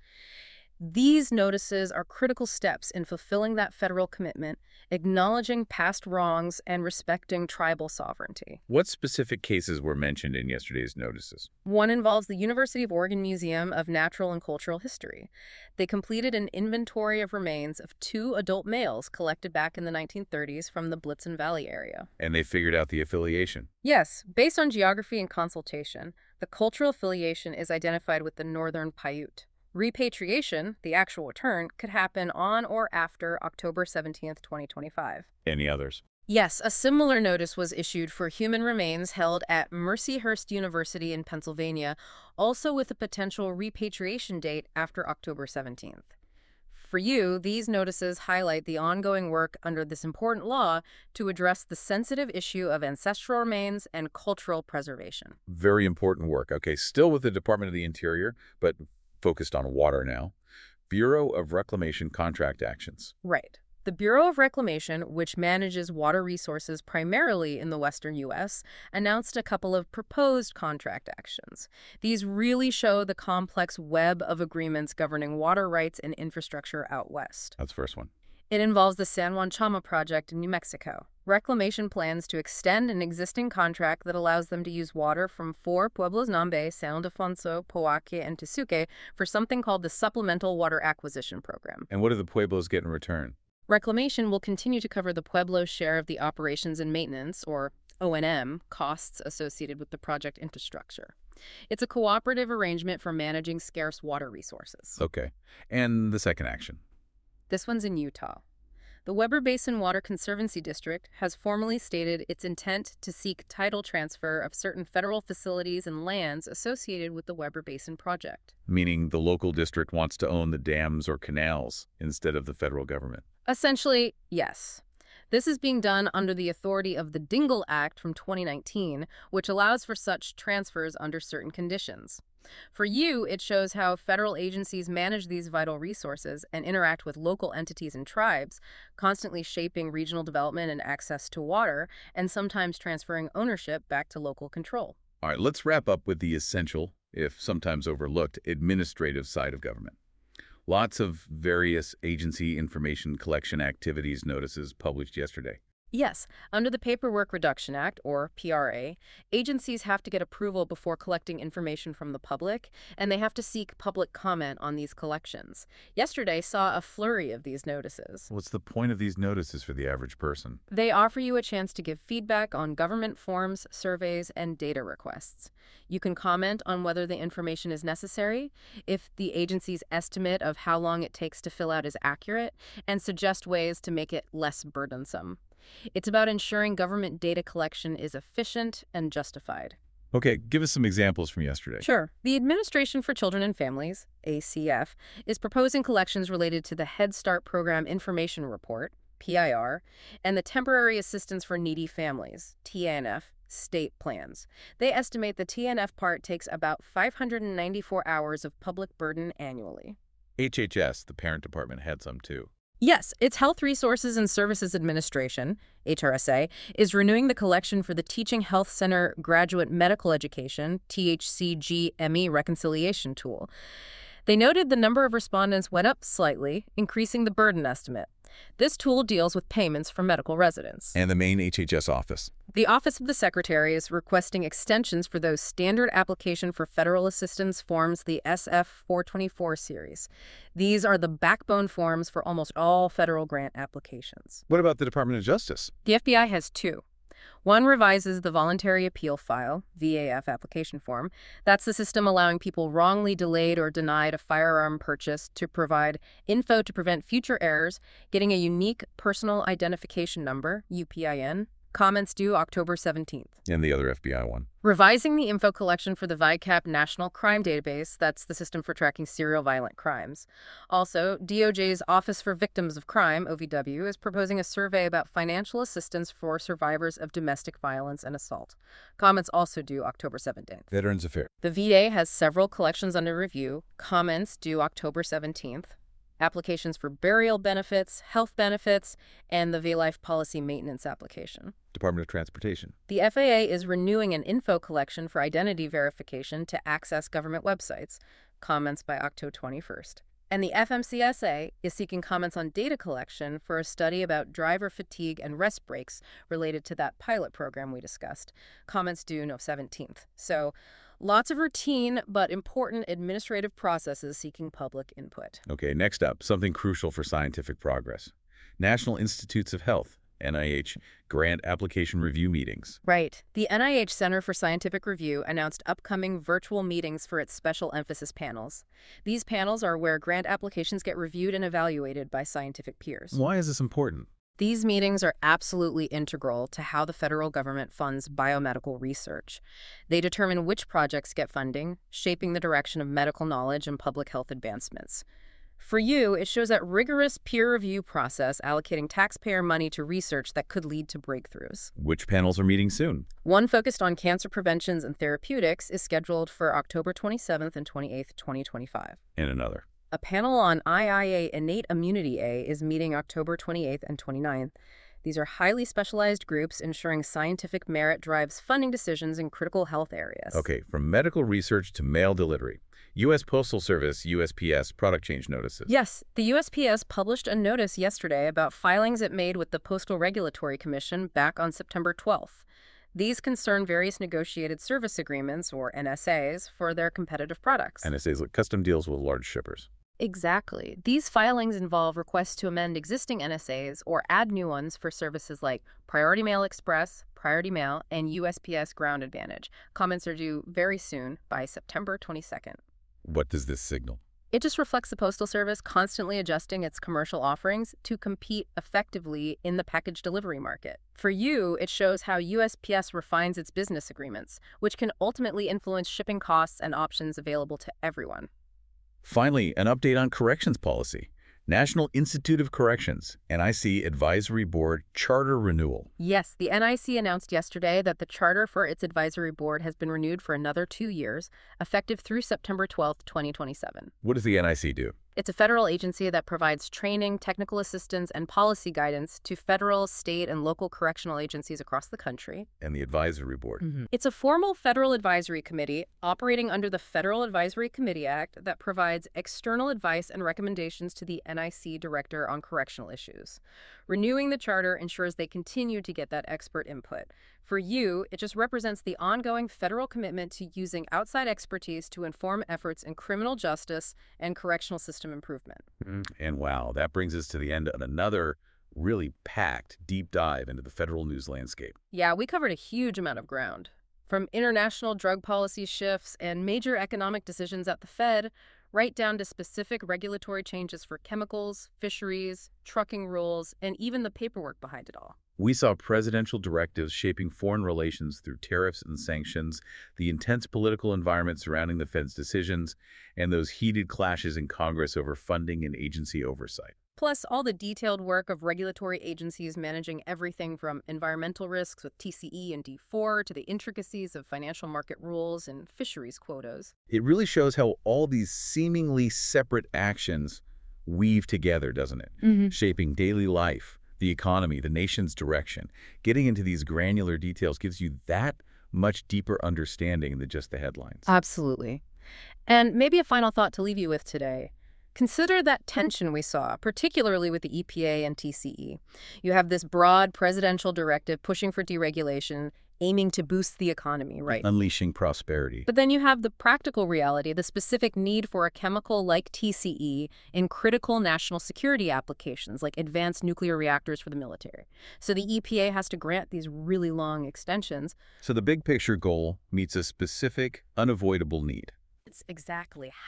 S2: These notices are critical steps in fulfilling that federal commitment, acknowledging past wrongs, and respecting tribal sovereignty.
S1: What specific cases were mentioned in yesterday's notices?
S2: One involves the University of Oregon Museum of Natural and Cultural History. They completed an inventory of remains of two adult males collected back in the nineteen thirties from the Blitzen Valley area.
S1: And they figured out the affiliation.
S2: Yes, based on geography and consultation, the cultural affiliation is identified with the Northern Paiute. Repatriation, the actual return, could happen on or after October seventeenth, twenty twenty-five.
S1: Any others?
S2: Yes, a similar notice was issued for human remains held at Mercyhurst University in Pennsylvania, also with a potential repatriation date after October seventeenth. For you, these notices highlight the ongoing work under this important law to address the sensitive issue of ancestral remains and cultural preservation.
S1: Very important work. Okay, still with the Department of the Interior, but focused on water now. Bureau of Reclamation contract actions.
S2: Right. The Bureau of Reclamation, which manages water resources primarily in the western U S, announced a couple of proposed contract actions. These really show the complex web of agreements governing water rights and infrastructure out west.
S1: That's the first one.
S2: It involves the San Juan Chama project in New Mexico. Reclamation plans to extend an existing contract that allows them to use water from four pueblos Nambe, San Ildefonso, Poake, and Tesuque for something called the Supplemental Water Acquisition Program.
S1: And what do the pueblos get in return?
S2: Reclamation will continue to cover the pueblo's share of the operations and maintenance, or O and M, costs associated with the project infrastructure. It's a cooperative arrangement for managing scarce water resources.
S1: Okay. And the second action?
S2: This one's in Utah. The Weber Basin Water Conservancy District has formally stated its intent to seek title transfer of certain federal facilities and lands associated with the Weber Basin project.
S1: Meaning the local district wants to own the dams or canals instead of the federal government.
S2: Essentially, yes. This is being done under the authority of the Dingell Act from twenty nineteen, which allows for such transfers under certain conditions. For you, it shows how federal agencies manage these vital resources and interact with local entities and tribes, constantly shaping regional development and access to water, and sometimes transferring ownership back to local control.
S1: All right, let's wrap up with the essential, if sometimes overlooked, administrative side of government. Lots of various agency information collection activities notices published yesterday.
S2: Yes, under the Paperwork Reduction Act, or P R A, agencies have to get approval before collecting information from the public, and they have to seek public comment on these collections. Yesterday saw a flurry of these notices.
S1: What's the point of these notices for the average person?
S2: They offer you a chance to give feedback on government forms, surveys, and data requests. You can comment on whether the information is necessary, if the agency's estimate of how long it takes to fill out is accurate, and suggest ways to make it less burdensome. It's about ensuring government data collection is efficient and justified.
S1: Okay, give us some examples from yesterday.
S2: Sure. The Administration for Children and Families, A C F, is proposing collections related to the Head Start Program Information Report, P I R, and the Temporary Assistance for Needy Families, T A N F, state plans. They estimate the T A N F part takes about five hundred ninety-four hours of public burden annually.
S1: H H S, the parent department, had some too.
S2: Yes, its Health Resources and Services Administration, H R S A, is renewing the collection for the Teaching Health Center Graduate Medical Education, T H C G M E reconciliation tool. They noted the number of respondents went up slightly, increasing the burden estimate. This tool deals with payments for medical residents.
S1: And the main H H S office.
S2: The Office of the Secretary is requesting extensions for those standard application for federal assistance forms, the S F four twenty-four series. These are the backbone forms for almost all federal grant applications.
S1: What about the Department of Justice?
S2: The F B I has two. One revises the Voluntary Appeal File, V A F application form. That's the system allowing people wrongly delayed or denied a firearm purchase to provide info to prevent future errors, getting a unique personal identification number, U P I N, Comments due October seventeenth.
S1: And the other F B I one.
S2: Revising the info collection for the VICAP National Crime Database, that's the system for tracking serial violent crimes. Also, D O J's Office for Victims of Crime, O V W, is proposing a survey about financial assistance for survivors of domestic violence and assault. Comments also due October seventeenth.
S1: Veterans Affairs.
S2: The V A has several collections under review. Comments due October seventeenth. Applications for burial benefits, health benefits, and the V A Life Policy Maintenance application.
S1: Department of Transportation.
S2: The F A A is renewing an info collection for identity verification to access government websites. Comments by October twenty-first. And the F M C S A is seeking comments on data collection for a study about driver fatigue and rest breaks related to that pilot program we discussed. Comments due November seventeenth. So, lots of routine but important administrative processes seeking public input.
S1: Okay, next up, something crucial for scientific progress. National Institutes of Health, N I H, grant application review meetings.
S2: Right. The N I H Center for Scientific Review announced upcoming virtual meetings for its special emphasis panels. These panels are where grant applications get reviewed and evaluated by scientific peers.
S1: Why is this important?
S2: These meetings are absolutely integral to how the federal government funds biomedical research. They determine which projects get funding, shaping the direction of medical knowledge and public health advancements. For you, it shows that rigorous peer review process allocating taxpayer money to research that could lead to breakthroughs.
S1: Which panels are meeting soon?
S2: One focused on cancer preventions and therapeutics is scheduled for October twenty-seventh and twenty-eighth, twenty twenty-five.
S1: And another.
S2: A panel on I I A Innate Immunity A is meeting October twenty-eighth and twenty-ninth. These are highly specialized groups ensuring scientific merit drives funding decisions in critical health areas.
S1: Okay, from medical research to mail delivery. U S Postal Service, U S P S, product change notices.
S2: Yes, the U S P S published a notice yesterday about filings it made with the Postal Regulatory Commission back on September twelfth. These concern various negotiated service agreements, or N S As, for their competitive products.
S1: N S As like custom deals with large shippers.
S2: Exactly. These filings involve requests to amend existing N S As or add new ones for services like Priority Mail Express, Priority Mail, and U S P S Ground Advantage. Comments are due very soon, by September twenty-second.
S1: What does this signal?
S2: It just reflects the Postal Service constantly adjusting its commercial offerings to compete effectively in the package delivery market. For you, it shows how U S P S refines its business agreements, which can ultimately influence shipping costs and options available to everyone.
S1: Finally, an update on corrections policy. National Institute of Corrections, N I C Advisory Board Charter Renewal.
S2: Yes, the N I C announced yesterday that the charter for its advisory board has been renewed for another two years, effective through September twelfth, twenty twenty-seven.
S1: What does the N I C do?
S2: It's a federal agency that provides training, technical assistance, and policy guidance to federal, state, and local correctional agencies across the country.
S1: And the Advisory Board.
S2: Mm-hmm. It's a formal federal advisory committee operating under the Federal Advisory Committee Act that provides external advice and recommendations to the N I C Director on correctional issues. Renewing the charter ensures they continue to get that expert input. For you, it just represents the ongoing federal commitment to using outside expertise to inform efforts in criminal justice and correctional system improvement.
S1: Mm-hmm. And wow, that brings us to the end of another really packed deep dive into the federal news landscape.
S2: Yeah, we covered a huge amount of ground. From international drug policy shifts and major economic decisions at the Fed, right down to specific regulatory changes for chemicals, fisheries, trucking rules, and even the paperwork behind it all.
S1: We saw presidential directives shaping foreign relations through tariffs and sanctions, the intense political environment surrounding the Fed's decisions, and those heated clashes in Congress over funding and agency oversight.
S2: Plus, all the detailed work of regulatory agencies managing everything from environmental risks with T C E and D four to the intricacies of financial market rules and fisheries quotas.
S1: It really shows how all these seemingly separate actions weave together, doesn't it?
S2: Mm-hmm.
S1: Shaping daily life, the economy, the nation's direction. Getting into these granular details gives you that much deeper understanding than just the headlines.
S2: Absolutely. And maybe a final thought to leave you with today. Consider that tension we saw, particularly with the E P A and T C E. You have this broad presidential directive pushing for deregulation, aiming to boost the economy, right?
S1: Unleashing prosperity.
S2: But then you have the practical reality, the specific need for a chemical like T C E in critical national security applications, like advanced nuclear reactors for the military. So the E P A has to grant these really long extensions.
S1: So the big picture goal meets a specific, unavoidable need.
S2: It's exactly. How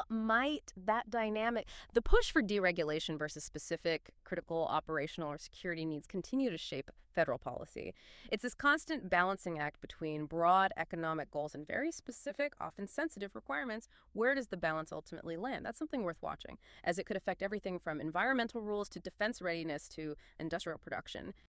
S2: might that dynamic, the push for deregulation versus specific critical operational or security needs continue to shape federal policy? It's this constant balancing act between broad economic goals and very specific, often sensitive requirements. Where does the balance ultimately land? That's something worth watching, as it could affect everything from environmental rules to defense readiness to industrial production.